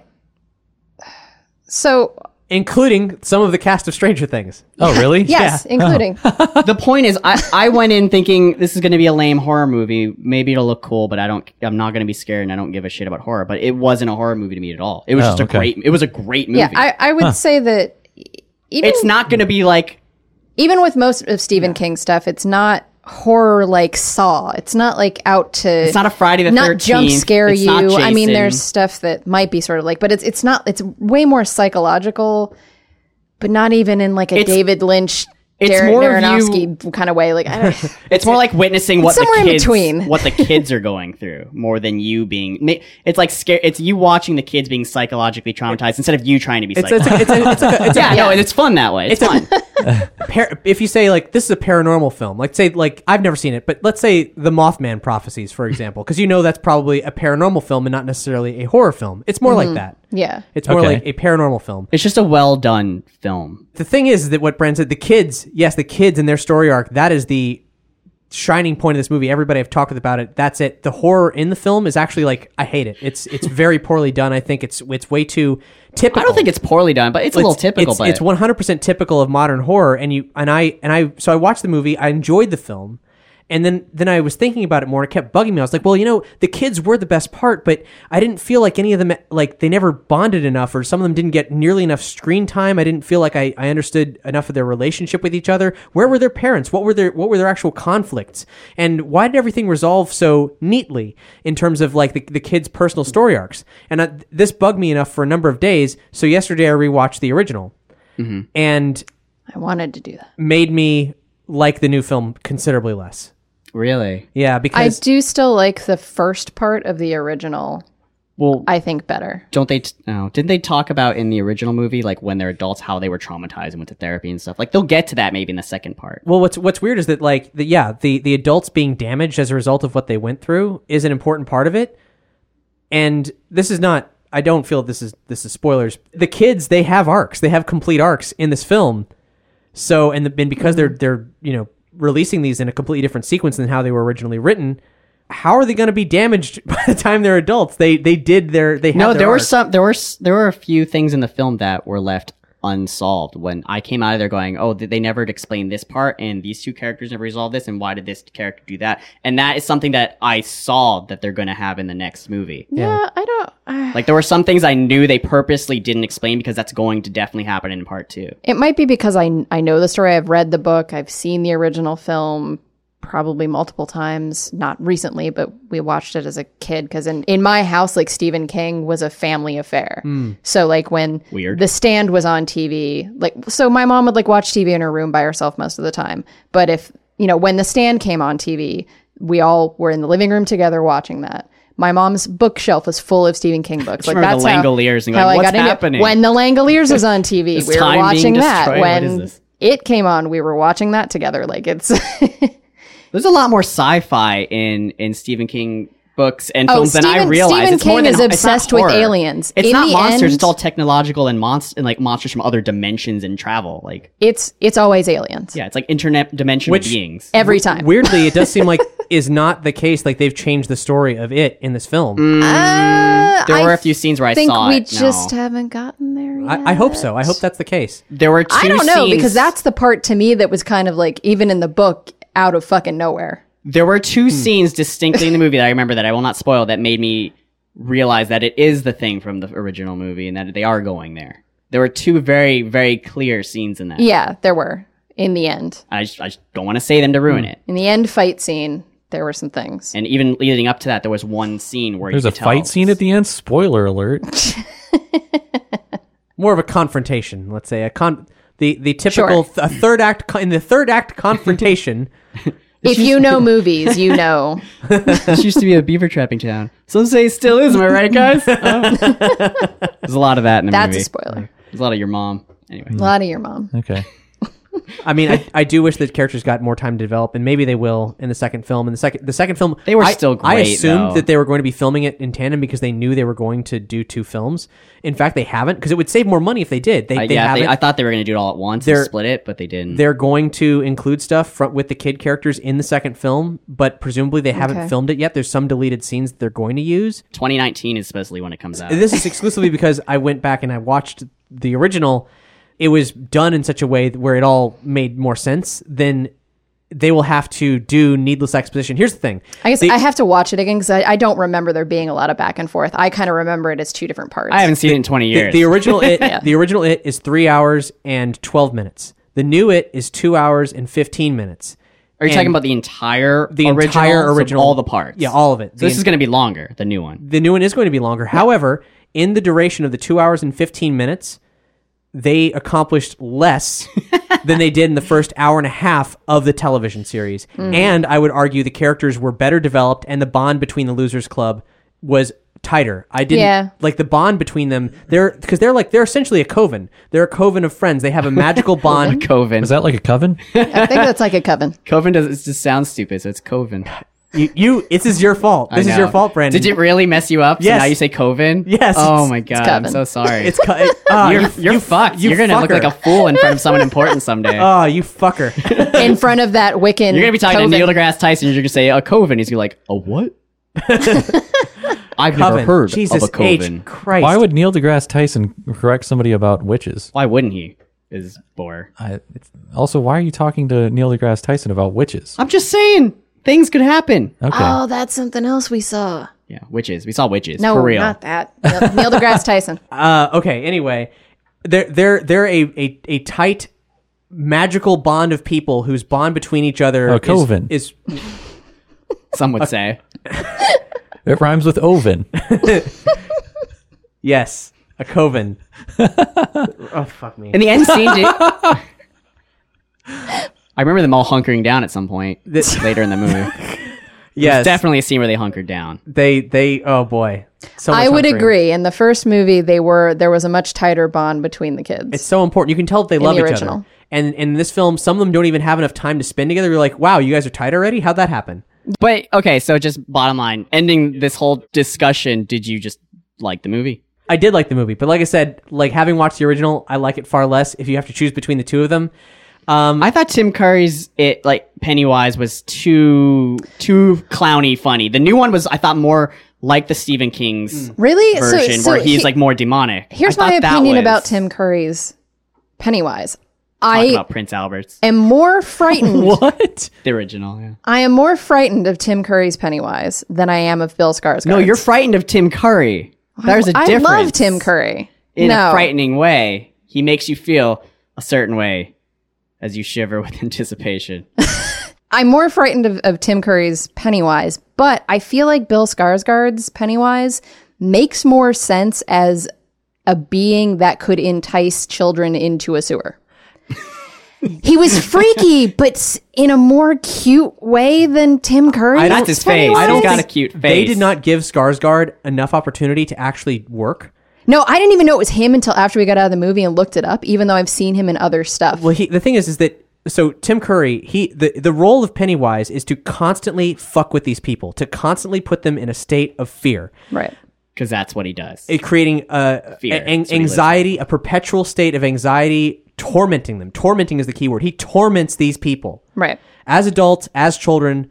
So, including some of the cast of Stranger Things. Oh, really? yes, including. The point is, I, I went in thinking this is going to be a lame horror movie. Maybe it'll look cool, but I don't. I'm not going to be scared, and I don't give a shit about horror. But it wasn't a horror movie to me at all. It was Oh, just a okay. great. It was a great movie. Yeah, I, I would say that even, it's not going to be like. even with most of Stephen King stuff, it's not horror like Saw. It's not like out to. It's not a Friday the not thirteenth. jump scare It's you. not I mean, Jason. there's stuff that might be sort of like, but it's it's not. It's way more psychological, but not even in like a It's- David Lynch, it's Darren more of Aronofsky kind of way. Like, I don't, It's more like witnessing what the somewhere in kids, between. what the kids are going through, more than you being. ma- It's like scare. It's you watching the kids being psychologically traumatized instead of you trying to be. It's, it's, psychologically. a, it's, a, it's, a, it's, a, yeah, no, it's fun that way. It's, It's a- fun. par- if you say like this is a paranormal film, like say like I've never seen it, but let's say the Mothman Prophecies, for example, because you know that's probably a paranormal film and not necessarily a horror film. It's more like that. yeah. It's more Okay. like a paranormal film. It's just a well done film. The thing is that what Brand said, the kids, yes, the kids and their story arc, that is the shining point of this movie. Everybody I've talked with about it, that's it. The horror in the film is actually like I hate it. It's it's very poorly done. I think it's it's way too typical. I don't think it's poorly done, but it's a little typical. It's, but it's one hundred percent typical of modern horror, and you and I and I. So I watched the movie. I enjoyed the film, and then then I was thinking about it more. And it kept bugging me. I was like, well, you know, the kids were the best part, but I didn't feel like any of them like they never bonded enough, or some of them didn't get nearly enough screen time. I didn't feel like I, I understood enough of their relationship with each other. Where were their parents? What were their what were their actual conflicts? And why did everything resolve so neatly in terms of like the, the kids' personal story arcs? And I, this bugged me enough for a number of days. So yesterday I rewatched the original, and I wanted to do that. made me like the new film considerably less. really, Yeah, I because do still like the first part of the original. well, I think better. don't they? T- no, didn't they talk about in the original movie, like when they're adults, how they were traumatized and went to therapy and stuff? Like they'll get to that maybe in the second part. well, what's what's weird is that like the yeah the the adults being damaged as a result of what they went through is an important part of it. And this is not. I don't feel this is this is spoilers. The kids, they have arcs. They have complete arcs in this film. So and, the, and because they're they're you know releasing these in a completely different sequence than how they were originally written, how are they going to be damaged by the time they're adults? They they did their they had No, their there were arc. some. There were s- there were a few things in the film that were left unsolved. When I came out of there going, "Oh, did they never explain this part, and these two characters never resolved this, and why did this character do that?" And that is something that I saw that they're going to have in the next movie. Yeah, I don't. Uh, Like there were some things I knew they purposely didn't explain because that's going to definitely happen in part two. it might be because I I know the story. I've read the book. I've seen the original film. probably multiple times, not recently, but we watched it as a kid because in, in my house, like Stephen King was a family affair. Hmm. So like when Weird. The Stand was on T V, like, so my mom would like watch T V in her room by herself most of the time. But if, you know, when The Stand came on T V, we all were in the living room together watching that. My mom's bookshelf was full of Stephen King books. Like remember that's the Langoliers and how, going, how I "What's got into it. happening?" When the Langoliers was on T V, Is we were time being watching that. destroyed? What is When this? it came on, we were watching that together. Like it's There's a lot more sci-fi in in Stephen King books and Oh, films than I Stephen- realized. Stephen It's more King than is ho- it's not obsessed with horror. aliens. It's In not the monsters. end- It's all technological and monst- and like monsters from other dimensions and travel. Like it's it's always aliens. yeah, it's like internet dimensional Which- beings. Every time. Weirdly, it does seem like is not the case. Like they've changed the story of it in this film. Uh, There I were a few scenes where I think saw we it. just no. haven't gotten there yet. I, I hope so. I hope that's the case. There were two I don't know scenes, because that's the part to me that was kind of like even in the book out of fucking nowhere. There were two Hmm. scenes distinctly in the movie that I remember that I will not spoil that made me realize that it is the thing from the original movie and that they are going there. There were two very, very clear scenes in that. Yeah, there were in the end. I just, I just don't want to say them to ruin Hmm. it. In the end fight scene, there were some things. And even leading up to that, there was one scene where There's you a could tell fight scene at the end. Spoiler alert. More of a confrontation, let's say a con. The the typical Sure. th- a third act co- in the third act confrontation. If you know movies, you know. This used to be a beaver trapping town. Some say it still is. Am I right, guys? Oh. There's a lot of that in the That's movie. a spoiler. There's a lot of your mom. Anyway. A lot of your mom. Okay. I mean, I, I do wish that characters got more time to develop, and maybe they will in the second film. In the second, the second film, They were I, still I great, assumed though. that they were going to be filming it in tandem because they knew they were going to do two films. In fact, they haven't because it would save more money if they did. They, I, they yeah, haven't. they, I thought they were going to do it all at once They're- and split it, but they didn't. They're going to include stuff from, with the kid characters in the second film, but presumably they haven't Okay. filmed it yet. There's some deleted scenes that they're going to use. twenty nineteen is supposedly when it comes out. This is exclusively because I went back and I watched the original. It was done in such a way where it all made more sense. Then they will have to do needless exposition. Here's the thing. I guess The- I have to watch it again because I, I don't remember there being a lot of back and forth. I kind of remember it as two different parts. I haven't seen it in twenty the, years. the original it the original it is three hours and twelve minutes. The new it is two hours and fifteen minutes. Are you and talking about the entire the original? entire So original, all the parts? Yeah, all of it. So The this en- is going to be longer, the new one. The new one is going to be longer. However, in the duration of the two hours and fifteen minutes, they accomplished less than they did in the first hour and a half of the television series. And I would argue the characters were better developed and the bond between the Losers Club was tighter. I didn't Yeah. like the bond between them. They're because they're like they're essentially a coven. They're a coven of friends. They have a magical bond. Coven. Is that like a coven? I think that's like a coven. Coven does it just sounds stupid, so it's Coven. you, you this is your fault. I This is know. your fault, Brandon. Did it really mess you up? So Yes. now you say Coven? Yes, Oh it's- my it's god, I'm Coven. so sorry. It's co- it, oh, you're you, you're you, fucked. you You're gonna look fucker. like a fool in front of someone important someday. Oh, you fucker. In front of that Wiccan. You're gonna be talking coven. to Neil deGrasse Tyson. You're gonna say a Coven. He's gonna be like, a what? I've never Coven. heard Jesus of a Coven. H. Christ. Why would Neil deGrasse Tyson correct somebody about witches? Why wouldn't he? Is Boar. I, it's, also, why are you talking to Neil deGrasse Tyson about witches? I'm just saying things could happen. Okay. Oh, that's something else we saw. Yeah, witches. We saw witches. No, for real. not that. Neil, Neil deGrasse Tyson. Uh, okay. Anyway, they're they're they're a, a, a tight magical bond of people whose bond between each other A is, coven. is Some would say. It rhymes with oven. yes a coven. Oh fuck me. In the end scene, did... I remember them all hunkering down at some point This- later in the movie. yes, There's definitely a scene where they hunkered down. they they oh boy. So much I would hunkering. agree. In the first movie, they were there was a much tighter bond between the kids. It's so important. You can tell that they love the each original. other. And in this film, some of them don't even have enough time to spend together. You're like, wow, you guys are tight already? How'd that happen? But okay, so just bottom line, ending this whole discussion, did you just like the movie? I did like the movie, but like I said, like having watched the original, I like it far less if you have to choose between the two of them. Um, I thought Tim Curry's it like Pennywise was too too clowny funny. The new one was I thought more like the Stephen King's really so, version so where he's he- like more demonic. Here's I my thought that opinion was- about Tim Curry's Pennywise. Talking I about Prince Albert's am more frightened. What? the original. Yeah. I am more frightened of Tim Curry's Pennywise than I am of Bill Skarsgård. No, you're frightened of Tim Curry. There's a I difference. love Tim Curry. in no. a frightening way. He makes you feel a certain way as you shiver with anticipation. I'm more frightened of, of Tim Curry's Pennywise, but I feel like Bill Skarsgård's Pennywise makes more sense as a being that could entice children into a sewer. He was freaky, but s- in a more cute way than Tim Curry. I don't- That's his face. I don't He's got think a cute face. They did not give Skarsgård enough opportunity to actually work. No, I didn't even know it was him until after we got out of the movie and looked it up, even though I've seen him in other stuff. Well, he, the thing is, is that so Tim Curry, he the the role of Pennywise is to constantly fuck with these people, to constantly put them in a state of fear, Right. Because that's what he does. it creating uh, Fear. a- an- That's what he lives anxiety, a perpetual state of anxiety, tormenting them. Tormenting is the key word. He torments these people Right. as adults, as children.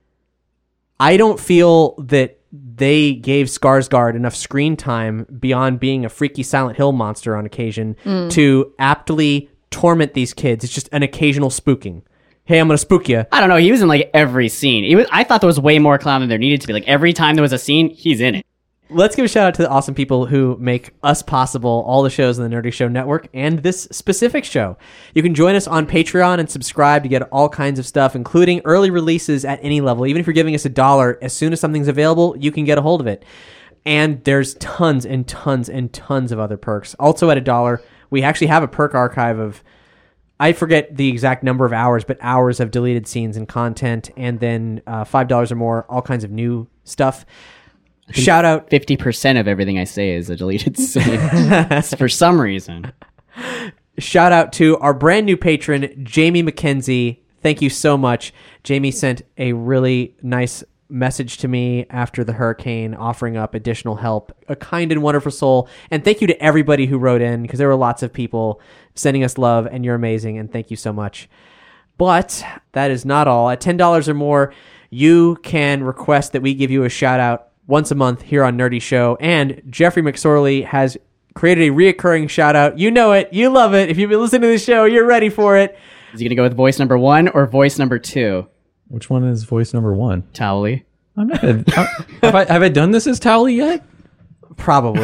I don't feel that they gave Skarsgård enough screen time beyond being a freaky Silent Hill monster on occasion to aptly torment these kids. It's just an occasional spooking. Hey, I'm gonna spook you. I don't know. He was in like every scene. He was, I thought there was way more clown than there needed to be. Like every time there was a scene, he's in it. Let's give a shout out to the awesome people who make us possible, all the shows on the Nerdy Show Network and this specific show. You can join us on Patreon and subscribe to get all kinds of stuff, including early releases at any level. Even if you're giving us a dollar, as soon as something's available, you can get a hold of it. And there's tons and tons and tons of other perks. Also at a dollar, we actually have a perk archive of, I forget the exact number of hours, but hours of deleted scenes and content, and then uh, five dollars or more, all kinds of new stuff. Shout out fifty percent of everything I say is a deleted scene. For some reason. Shout out to our brand new patron, Jamie McKenzie. Thank you so much. Jamie sent a really nice message to me after the hurricane, offering up additional help. A kind and wonderful soul. And thank you to everybody who wrote in, because there were lots of people sending us love, and you're amazing, and thank you so much. But that is not all. At ten dollars or more, you can request that we give you a shout out once a month here on Nerdy Show. And Jeffrey McSorley has created a reoccurring shout out. You know it. You love it. If you've been listening to the show, you're ready for it. Is he going to go with voice number one or voice number two? Which one is voice number one? Towley. I'm not. Gonna, have I have I done this as Towley yet? Probably.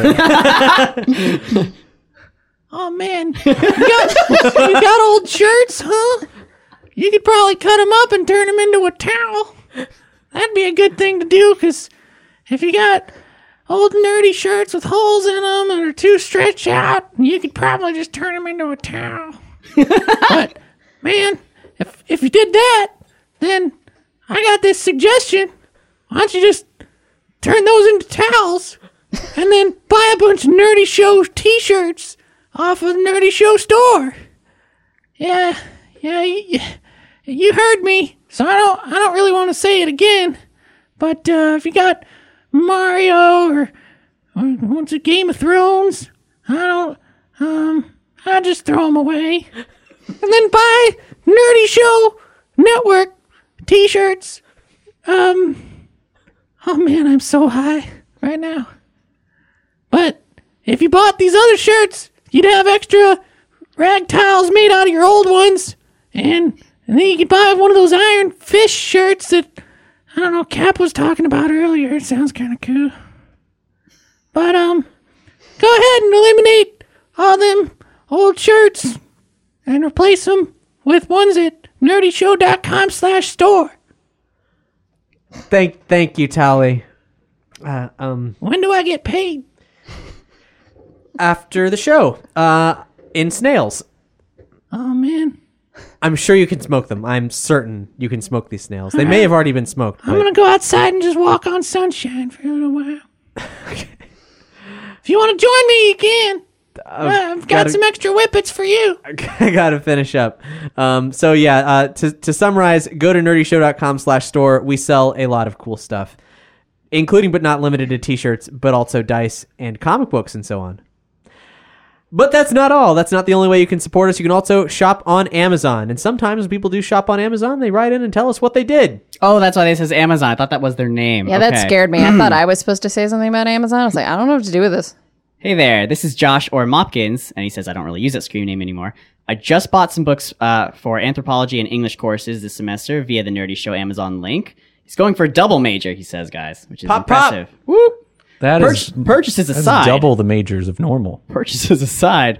Oh man, you got, you got old shirts, huh? You could probably cut them up and turn them into a towel. That'd be a good thing to do, because if you got old nerdy shirts with holes in them that are too stretched out, you could probably just turn them into a towel. But man, if if you did that, then I got this suggestion. Why don't you just turn those into towels and then buy a bunch of Nerdy Show t-shirts off of the Nerdy Show store? Yeah, yeah, you, you heard me, so I don't I don't really want to say it again. But uh, if you got Mario or, or what's it, Game of Thrones, I don't, um, I just throw them away. And then buy Nerdy Show Network t-shirts. Um, oh man, I'm so high right now. But if you bought these other shirts, you'd have extra rag towels made out of your old ones. And, and then you could buy one of those Iron Fish shirts that, I don't know, Cap was talking about earlier. It sounds kind of cool. But, um, go ahead and eliminate all them old shirts and replace them with ones at nerdyshow.com slash store. Thank, thank you, Tally. Uh, um, When do I get paid? after the show, uh, in snails. Oh, man. I'm sure you can smoke them. I'm certain you can smoke these snails. They may have already been smoked. I'm but- going to go outside and just walk on sunshine for a little while. If you want to join me, you can. Uh, I've got gotta- some extra whippets for you. I gotta finish up. Um, so yeah, uh, to, to summarize, go to nerdyshow.com slash store. We sell a lot of cool stuff, including but not limited to t-shirts, but also dice and comic books and so on. But that's not all. That's not the only way you can support us. You can also shop on Amazon. And sometimes when people do shop on Amazon, they write in and tell us what they did. Oh, that's why they says Amazon. I thought that was their name. Yeah, Okay. that scared me. I thought I was supposed to say something about Amazon. I was like, I don't know what to do with this. Hey there, this is Josh or Mopkins, and he says I don't really use that screen name anymore. I just bought some books uh, for anthropology and English courses this semester via the Nerdy Show Amazon link. He's going for a double major, he says, guys, which is Pop, pop. impressive. Whoop. That Pur- is purchases that's aside. double the majors of normal. Purchases aside,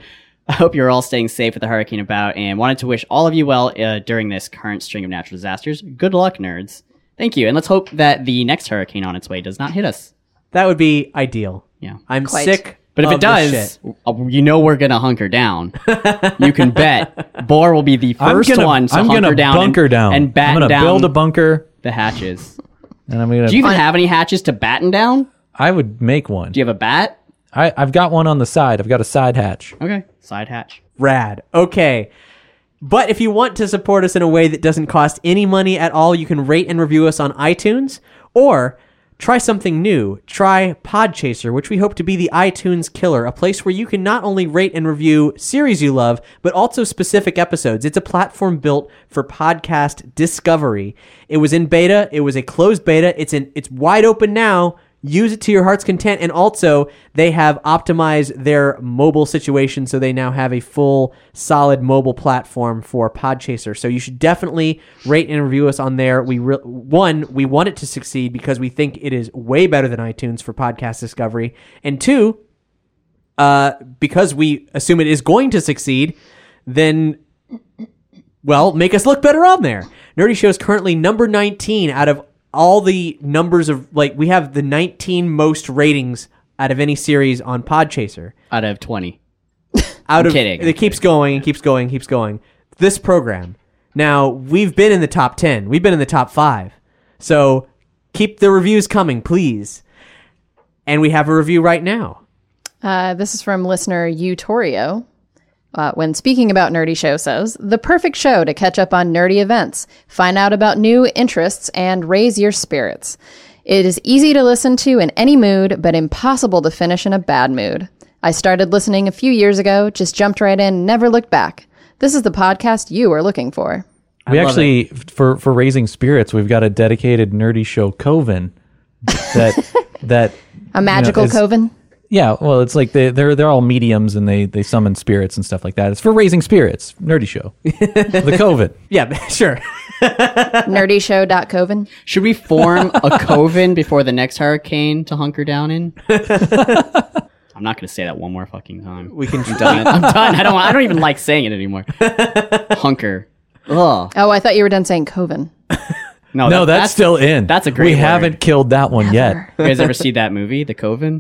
I hope you're all staying safe with the hurricane about, and wanted to wish all of you well uh, during this current string of natural disasters. Good luck, nerds. Thank you, and let's hope that the next hurricane on its way does not hit us. That would be ideal. Yeah. I'm Quite. sick. But if of it does, this shit. uh, you know we're gonna hunker down. You can bet Boar will be the I'm 1st gonna, one to I'm hunker gonna down bunker and, down. and batten I'm gonna down build a bunker, the hatches. and I'm gonna. Do you even have any hatches to batten down? I would make one. Do you have a bat? I, I've got one on the side. I've got a side hatch. Okay, side hatch. Rad. Okay. But if you want to support us in a way that doesn't cost any money at all, you can rate and review us on iTunes, or try something new. Try Podchaser, which we hope to be the iTunes killer, a place where you can not only rate and review series you love, but also specific episodes. It's a platform built for podcast discovery. It was in beta. It was a closed beta. It's in. It's wide open now. Use it to your heart's content. And also, they have optimized their mobile situation, so they now have a full, solid mobile platform for Podchaser. So you should definitely rate and review us on there. We re- One, we want it to succeed because we think it is way better than iTunes for podcast discovery. And two, uh, because we assume it is going to succeed, then, well, make us look better on there. Nerdy Show is currently number nineteen out of all the numbers of, like, we have the nineteen most ratings out of any series on Podchaser. Out of twenty. Out I'm of kidding. It keeps going and keeps going, keeps going. This program. Now, we've been in the top ten. We've been in the top five. So keep the reviews coming, please. And we have a review right now. Uh, this is from listener Utorio. Uh, when speaking about Nerdy Show says, the perfect show to catch up on nerdy events, find out about new interests, and raise your spirits. It is easy to listen to in any mood, but impossible to finish in a bad mood. I started listening a few years ago, just jumped right in, never looked back. This is the podcast you are looking for. We I love actually, for for raising spirits, we've got a dedicated Nerdy Show coven that that A magical is- coven? yeah. Well, it's like they they're they're all mediums and they they summon spirits and stuff like that. It's for raising spirits. Nerdy Show, the coven. Yeah, sure. nerdy show dot coven. Should we form a coven before the next hurricane to hunker down in? I'm not going to say that one more fucking time. We can I'm done. I'm done. I don't. I don't even like saying it anymore. Hunker. Ugh. Oh, I thought you were done saying coven. No, No, that- that's, still in. That's a great We word. haven't killed that one yet. You guys ever see that movie, The Coven?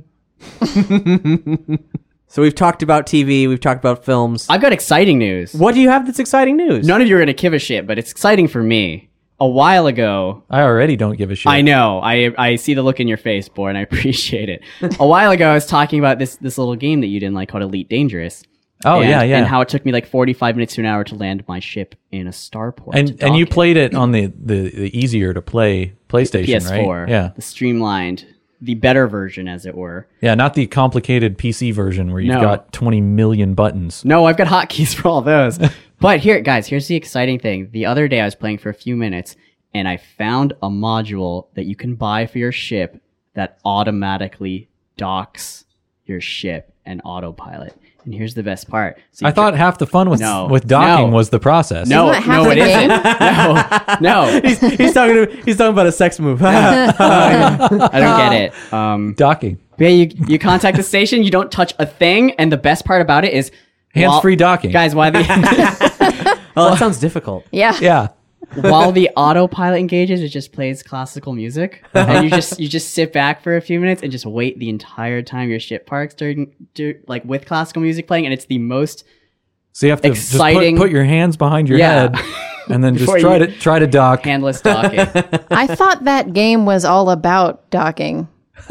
So we've talked about T V. We've talked about films. I've got exciting news. What do you have that's exciting news? None of you are going to give a shit, but it's exciting for me. A while ago, I already don't give a shit. I know. I I see the look in your face, Boar, and I appreciate it. A while ago, I was talking about this this little game that you didn't like called Elite Dangerous. Oh and, yeah, yeah. And how it took me like forty-five minutes to an hour to land my ship in a starport. and to and you dock it. played it on the, the, the easier to play PlayStation, P S four, right? Yeah, the streamlined, the better version, as it were. yeah. Not the complicated P C version where you've No. got twenty million buttons. No, I've got hotkeys for all those. But here, guys, here's the exciting thing. The other day, I was playing for a few minutes, and I found a module that you can buy for your ship that automatically docks your ship and autopilot. And here's the best part. So I you thought half the fun with No. with docking No. was the process. No, Isn't that half no, the it game? isn't. No, no, he's, he's talking. To, he's talking about a sex move. I don't get it. Um, docking, but yeah, you you contact the station, you don't touch a thing, and the best part about it is hands-free while- docking, guys. Why the Oh, that sounds difficult. Yeah. Yeah, while the autopilot engages, it just plays classical music, and you just you just sit back for a few minutes and just wait the entire time your ship parks during, do, like with classical music playing, and it's the most so you have to Exciting. just put, put your hands behind your Yeah. head, and then just Before try you- to try to dock. handless docking. I thought that game was all about docking.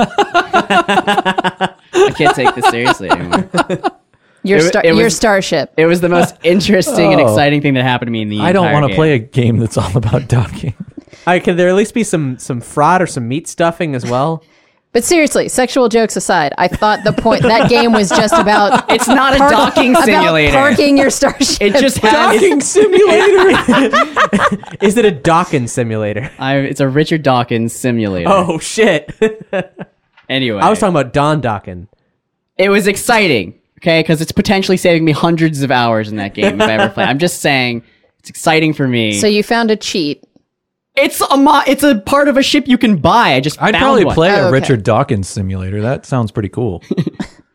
I can't take this seriously anymore. Your, It wa- star- it was- your starship. It was the most interesting and Oh. exciting thing that happened to me in the I don't want to play a game that's all about docking. All right, can there at least be some some fraud or some meat stuffing as well? But seriously, sexual jokes aside, I thought the point that game was just about It's not a park- docking about simulator. parking your starship. It just has. Docking simulator. Is it a docking simulator? I, it's a Richard Dawkins simulator. Oh shit! Anyway, I was talking about Don Dockin. it was exciting, okay? Because it's potentially saving me hundreds of hours in that game if I ever play. I'm just saying, it's exciting for me. So you found a cheat. it's a mo- it's a part of a ship you can buy. I just I'd found probably one. play Oh, a okay. Richard Dawkins simulator. That sounds pretty cool.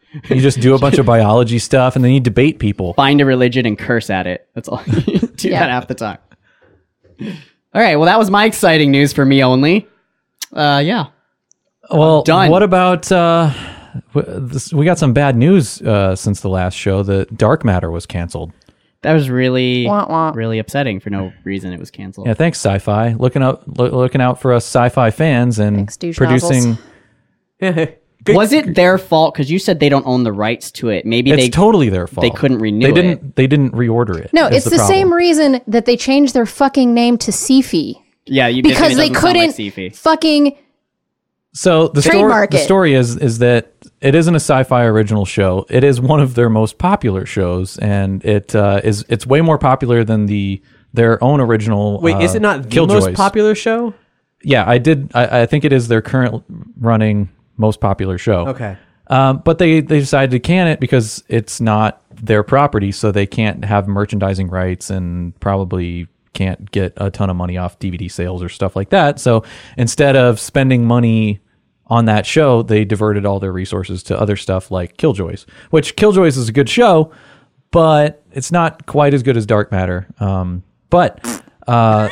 You just do a bunch of biology stuff, and then you debate people. Find a religion and curse at it. That's all. You do Yeah. that half the time. All right. Well, that was my exciting news for me only. Uh, yeah. Well, done. what about uh, w- this, we got some bad news uh, since the last show. The Dark Matter was canceled. That was really, Wah, wah. really upsetting for no reason. It was canceled. Yeah, thanks, Sci-Fi. Looking up, lo- looking out for us Sci-Fi fans and Thanks, douche producing. Was it their fault? Because you said they don't own the rights to it. Maybe It's they totally their fault. they couldn't renew They didn't. it. They didn't reorder it. No, is it's the, same problem. reason that they changed their fucking name to Sifi. Yeah, you Because it they doesn't sound like couldn't Sifi. fucking So the story, Trademark the it. story is is that it isn't a Sci-Fi original show. It is one of their most popular shows, and it uh, is it's way more popular than the their own original. Wait, uh, is it not the Killjoys. most popular show? Yeah, I did. I, I think it is their current running most popular show. Okay. Um, but they, they decided to can it because it's not their property, so they can't have merchandising rights and probably can't get a ton of money off D V D sales or stuff like that. So instead of spending money on that show, they diverted all their resources to other stuff like Killjoys, which Killjoys is a good show, but it's not quite as good as Dark Matter. Um, but uh,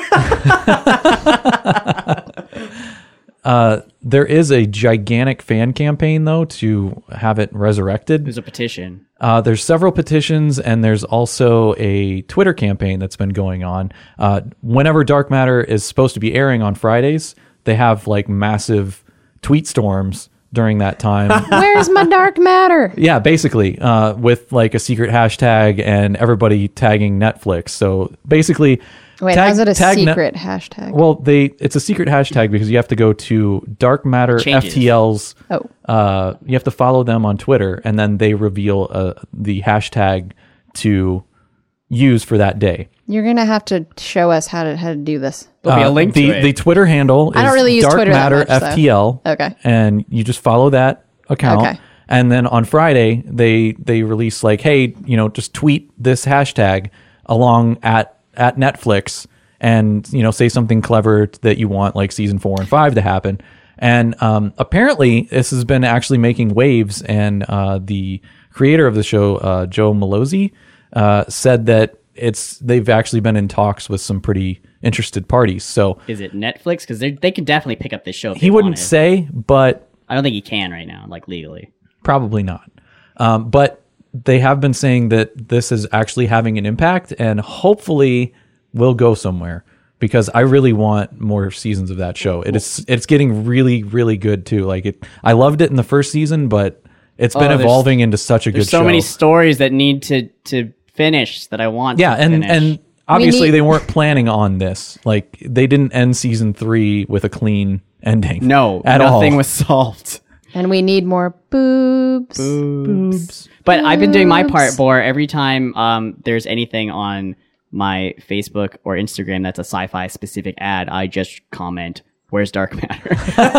uh, there is a gigantic fan campaign, though, to have it resurrected. There's a petition. Uh, there's several petitions, and there's also a Twitter campaign that's been going on. Uh, whenever Dark Matter is supposed to be airing on Fridays, they have like massive tweet storms during that time. Where's my dark matter? Yeah, basically, uh, with like a secret hashtag and everybody tagging Netflix. So basically, Wait, tag- how's it a tag Net- secret hashtag? Well, they it's a secret hashtag because you have to go to Dark Matter Changes. F T L's. Oh. Uh, you have to follow them on Twitter, and then they reveal uh, the hashtag to use for that day. You're gonna have to show us how to how to do this. There'll be a Uh, link the, to it. The Twitter handle is I don't really use Dark Twitter that Matter much, so- F T L. Okay. And you just follow that account. Okay. And then on Friday, they they release like, hey, you know, just tweet this hashtag along at at Netflix, and you know, say something clever that you want like season four and five to happen. And um, apparently, this has been actually making waves. And uh, the creator of the show, uh, Joe Malozzi, uh, said that it's they've actually been in talks with some pretty interested parties. So Is it Netflix? Because they can definitely pick up this show. If he they wouldn't wanted. say, but I don't think he can right now, like legally. probably not. Um, but they have been saying that this is actually having an impact, and hopefully will go somewhere, because I really want more seasons of that show. It is it's getting really really good too. Like it, I loved it in the first season, but it's been Oh, there's- evolving into such a good There's so show. many stories that need to to finish that I want. yeah, to and finish. and obviously need- they weren't planning on this. Like they didn't end season three with a clean ending. no, at all. nothing was solved. And we need more boobs. Boobs. But I've been doing my part, Bor. Every time um, there's anything on my Facebook or Instagram that's a sci-fi specific ad, I just comment, "Where's Dark Matter?"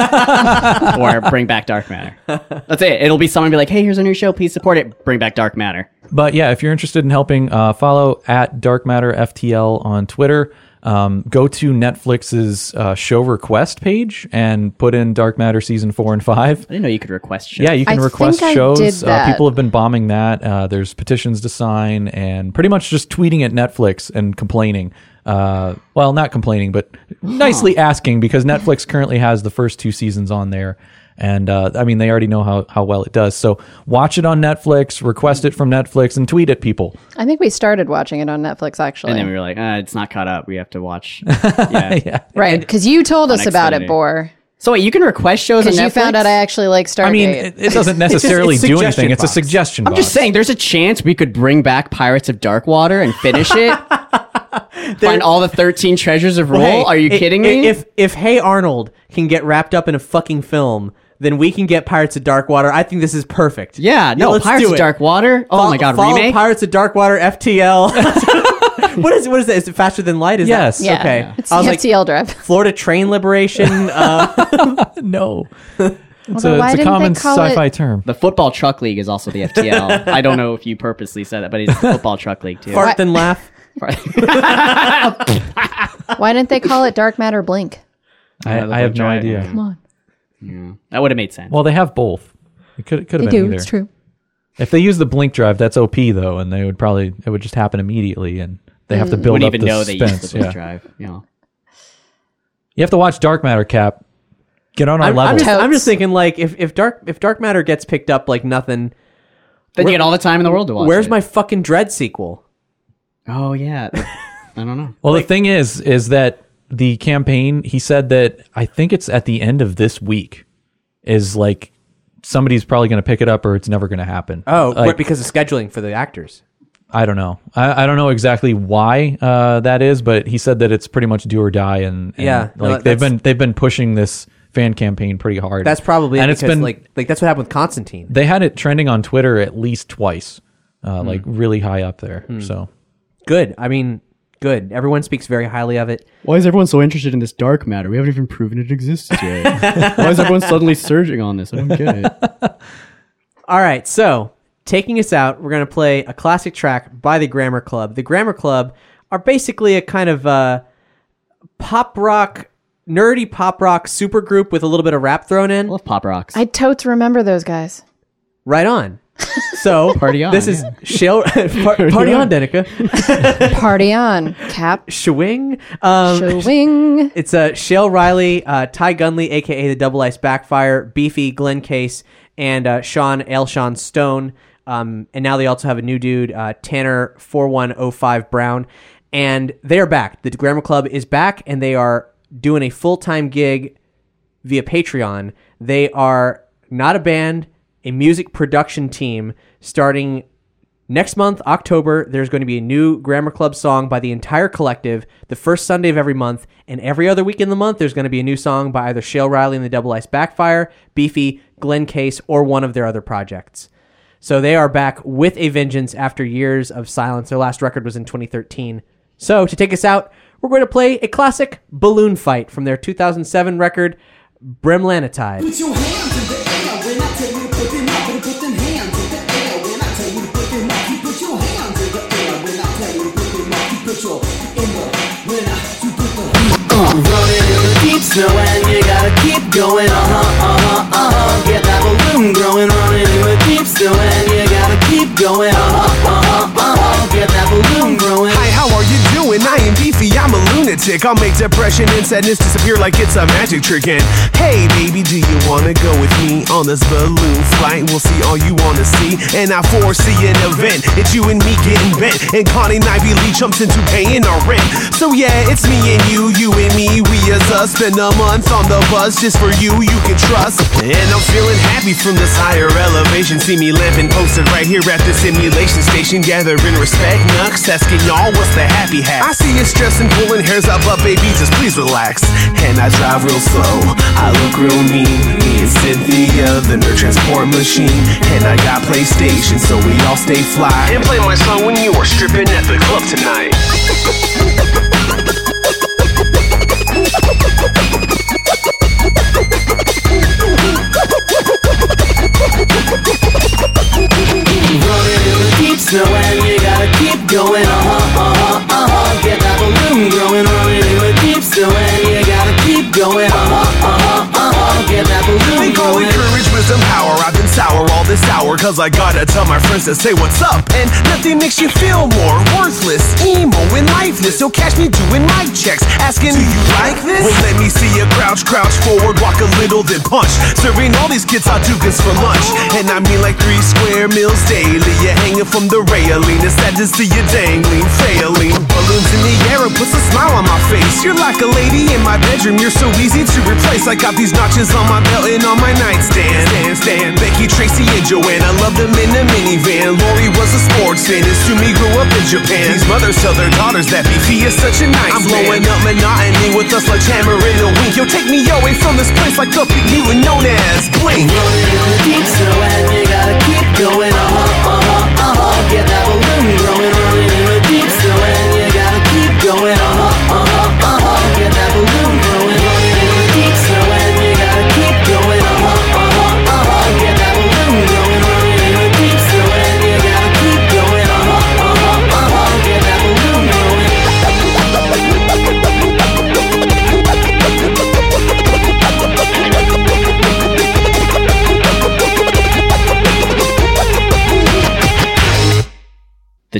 or "Bring back Dark Matter." That's it. It'll be someone be like, "Hey, here's a new show. Please support it. Bring back Dark Matter." But yeah, if you're interested in helping, uh, follow at Dark Matter F T L on Twitter. Um, go to Netflix's uh, show request page and put in Dark Matter season four and five. I didn't know you could request shows. Yeah, you can I request think I shows. did Uh, that. people have been bombing that. Uh, there's petitions to sign, and pretty much just tweeting at Netflix and complaining. Uh, well, not complaining, but nicely asking, because Netflix currently has the first two seasons on there. And uh, I mean, they already know how, how well it does. So watch it on Netflix, request it from Netflix, and tweet at people. I think we started watching it on Netflix actually. And then we were like, uh, "It's not caught up. We have to watch." Yeah. Yeah. right, because you told us On about Xfinity. it, Bor. So wait, you can request shows on Because Netflix? you found out I actually like Stargate. I mean, it, it doesn't necessarily it's do suggestion anything. It's a box. suggestion I'm box. just saying, there's a chance we could bring back Pirates of Darkwater and finish it. Find all the thirteen treasures of Rule. Hey, Are you i- kidding i- me? If if Hey Arnold can get wrapped up in a fucking film, then we can get Pirates of Darkwater. I think this is perfect. yeah, no, let's Pirates do of it. Darkwater. Oh Fol- my god, follow remake. Pirates of Darkwater F T L. what is what is that? Is it Faster Than Light? Is Yes. That? yeah, Okay. it's I was the like, F T L drive. Florida Train Liberation. Uh, no. It's Although, a, why it's a didn't they common call it- sci-fi term. The Football Truck League is also the F T L. I don't know if you purposely said that, but it's the Football Truck League too. fart then laugh. Why didn't they call it Dark Matter Blink? I, Uh, the I have book no giant. idea. Come on, That would have made sense. Well, they have both. It could, it could they have been do. either. It's true. If they use the blink drive, that's O P though, and they would probably it would just happen immediately, and they have to build Wouldn't up even the know they suspense. used the blink yeah. drive. You know. You have to watch Dark Matter, Cap. Get on our I'm, level. I'm, just, I'm Totes. just thinking, like, if, if dark if Dark Matter gets picked up like nothing, Then Where- you get all the time in the world to watch where's it. my fucking Dread sequel? Oh, yeah. I don't know. Well, the thing is, is that the campaign, he said that I think it's at the end of this week is like somebody's probably going to pick it up or it's never going to happen. Oh, like, what, because of scheduling for the actors. I don't know. I, I don't know exactly why uh, that is, but he said that it's pretty much do or die. And, and Yeah, no, like they've that's- been, they've been pushing this fan campaign pretty hard. That's probably and it it's because, been like like that's what happened with Constantine. they had it trending on Twitter at least twice, uh, Hmm. like really high up there. So Good. I mean, good. Everyone speaks very highly of it. Why is everyone so interested in this dark matter? We haven't even proven it exists yet. Why is everyone suddenly surging on this? I don't get it. All right, so taking us out, we're going to play a classic track by the Grammar Club. The Grammar Club are basically a kind of uh, pop rock, nerdy pop rock supergroup with a little bit of rap thrown in. I love pop rocks. I totes remember those guys. Right on. So Party on, This is yeah. Shale. par- party on, Denica. Party on, Cap. Shwing. Um, Showing. It's uh, Shale Riley, uh, Ty Gunley, a k a the Double Ice Backfire, Beefy, Glenn Case, and uh, Sean Ailshawn Stone. Um, and now they also have a new dude, uh, Tanner four one oh five Brown. And they are back. The Grammar Club is back, and they are doing a full-time gig via Patreon. They are not a band, a music production team starting next month, October. There's going to be a new Grammar Club song by the entire collective the first Sunday of every month, and every other week in the month there's going to be a new song by either Shale Riley and the Double Ice Backfire, Beefy, Glenn Case, or one of their other projects. So they are back with a vengeance after years of silence. Their last record was in twenty thirteen. So to take us out, we're going to play a classic Balloon Fight from their two thousand seven record, Brimlanetide. Put your hands in the air when I tell you to put them up. Put them hands in the air when I tell you to put them up. You put your hands in the air when I tell you to put them up. You put your in the when I you put the uh, running in the deep snow and you gotta keep going. Uh huh, uh huh, uh huh. Get that balloon growing. Running in the deep snow and you gotta keep going. Uh huh, uh huh, uh huh. Get that balloon growing. Hi, how are you doing? I am Beefy, I'm a lunatic. I'll make depression and sadness disappear like it's a magic trick. And hey, baby, do you wanna go with me on this balloon flight? We'll see all you wanna see, and I foresee an event. It's you and me getting bent, and Connie Ivy Lee jumps into paying our rent. So yeah, it's me and you, you and me, we as us. Spend a month on the bus just for you, you can trust. And I'm feeling happy from this higher elevation. See me living posted right here at the simulation station, gathering respect. Nux asking y'all what's the happy hat. I see you stressing, pulling hairs up, but baby, just please relax. And I drive real slow, I look real mean. Me and Cynthia, the nerd transport machine. And I got PlayStation, so we all stay fly. And play my song when you are stripping at the club tonight. Running in the deep snow and you gotta keep going. Uh-huh, uh-huh, uh-huh. Get that balloon growing. Running in the deep snow and you gotta keep going. Uh-huh, uh-huh, uh-huh. Get that balloon They call it growing. courage, wisdom, power. I've been sour all this hour, cause I gotta tell my friends to say what's up. And nothing makes you feel more worthless, emo, and lifeless. You'll catch me doing mic checks, asking, do you like this? Well, let me see you crouch, crouch forward, walk a little, then punch. Serving all these kids Hadoukas for lunch. And I mean like three square meals daily. You're hanging from the railing, it's sad to see you dangling, failing. Balloons in the air, it puts a smile on my face. You're like a lady in my bedroom, you're so easy to replace. I got these notches on my belt and on my nightstand. Stand, stand. Becky, Tracy, and Joanna loved them in a minivan. Lori was a sports fan, and Sumi grew up in Japan. These mothers tell their daughters that Beefy is such a nice I'm blowing man. Up monotony with a sledgehammer and a wink. Yo, take me away from this place like a big mutant known as Blink. Running in the deep snow and you gotta keep going. Uh-huh, uh-huh, uh-huh. Get that balloon growing. Running in the deep snow and you gotta keep going. Uh-huh, uh-huh, uh-huh. Get that balloon growing. Running in the deep snow and you gotta keep going. Uh-huh, uh-huh, uh-huh. Get that balloon growing. Running in the deep snow and you gotta keep going. Uh-huh, uh-huh, uh-huh. Get that balloon growing.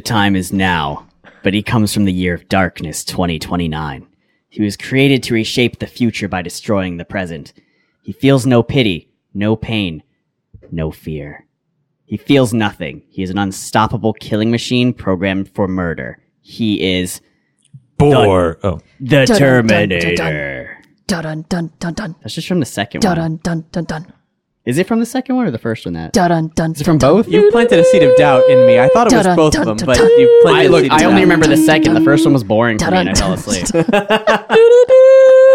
time is now, but he comes from the year of darkness twenty twenty-nine. He was created to reshape the future by destroying the present. He feels no pity, no pain, no fear. He feels nothing. He is an unstoppable killing machine programmed for murder. He is... Bore. Oh. The Dun, dun, Terminator. dun, dun, dun, dun, dun. That's just from the second Dun, one. dun, dun, dun, dun. Is it from the second one or the first one? That Dun, dun, dun, is it from dun, both? You planted a seed of doubt in me. I thought it was Dun, both dun, of them, dun, but dun. you planted I a look. seed of I doubt. only remember the second. The first one was boring for me, and I fell asleep.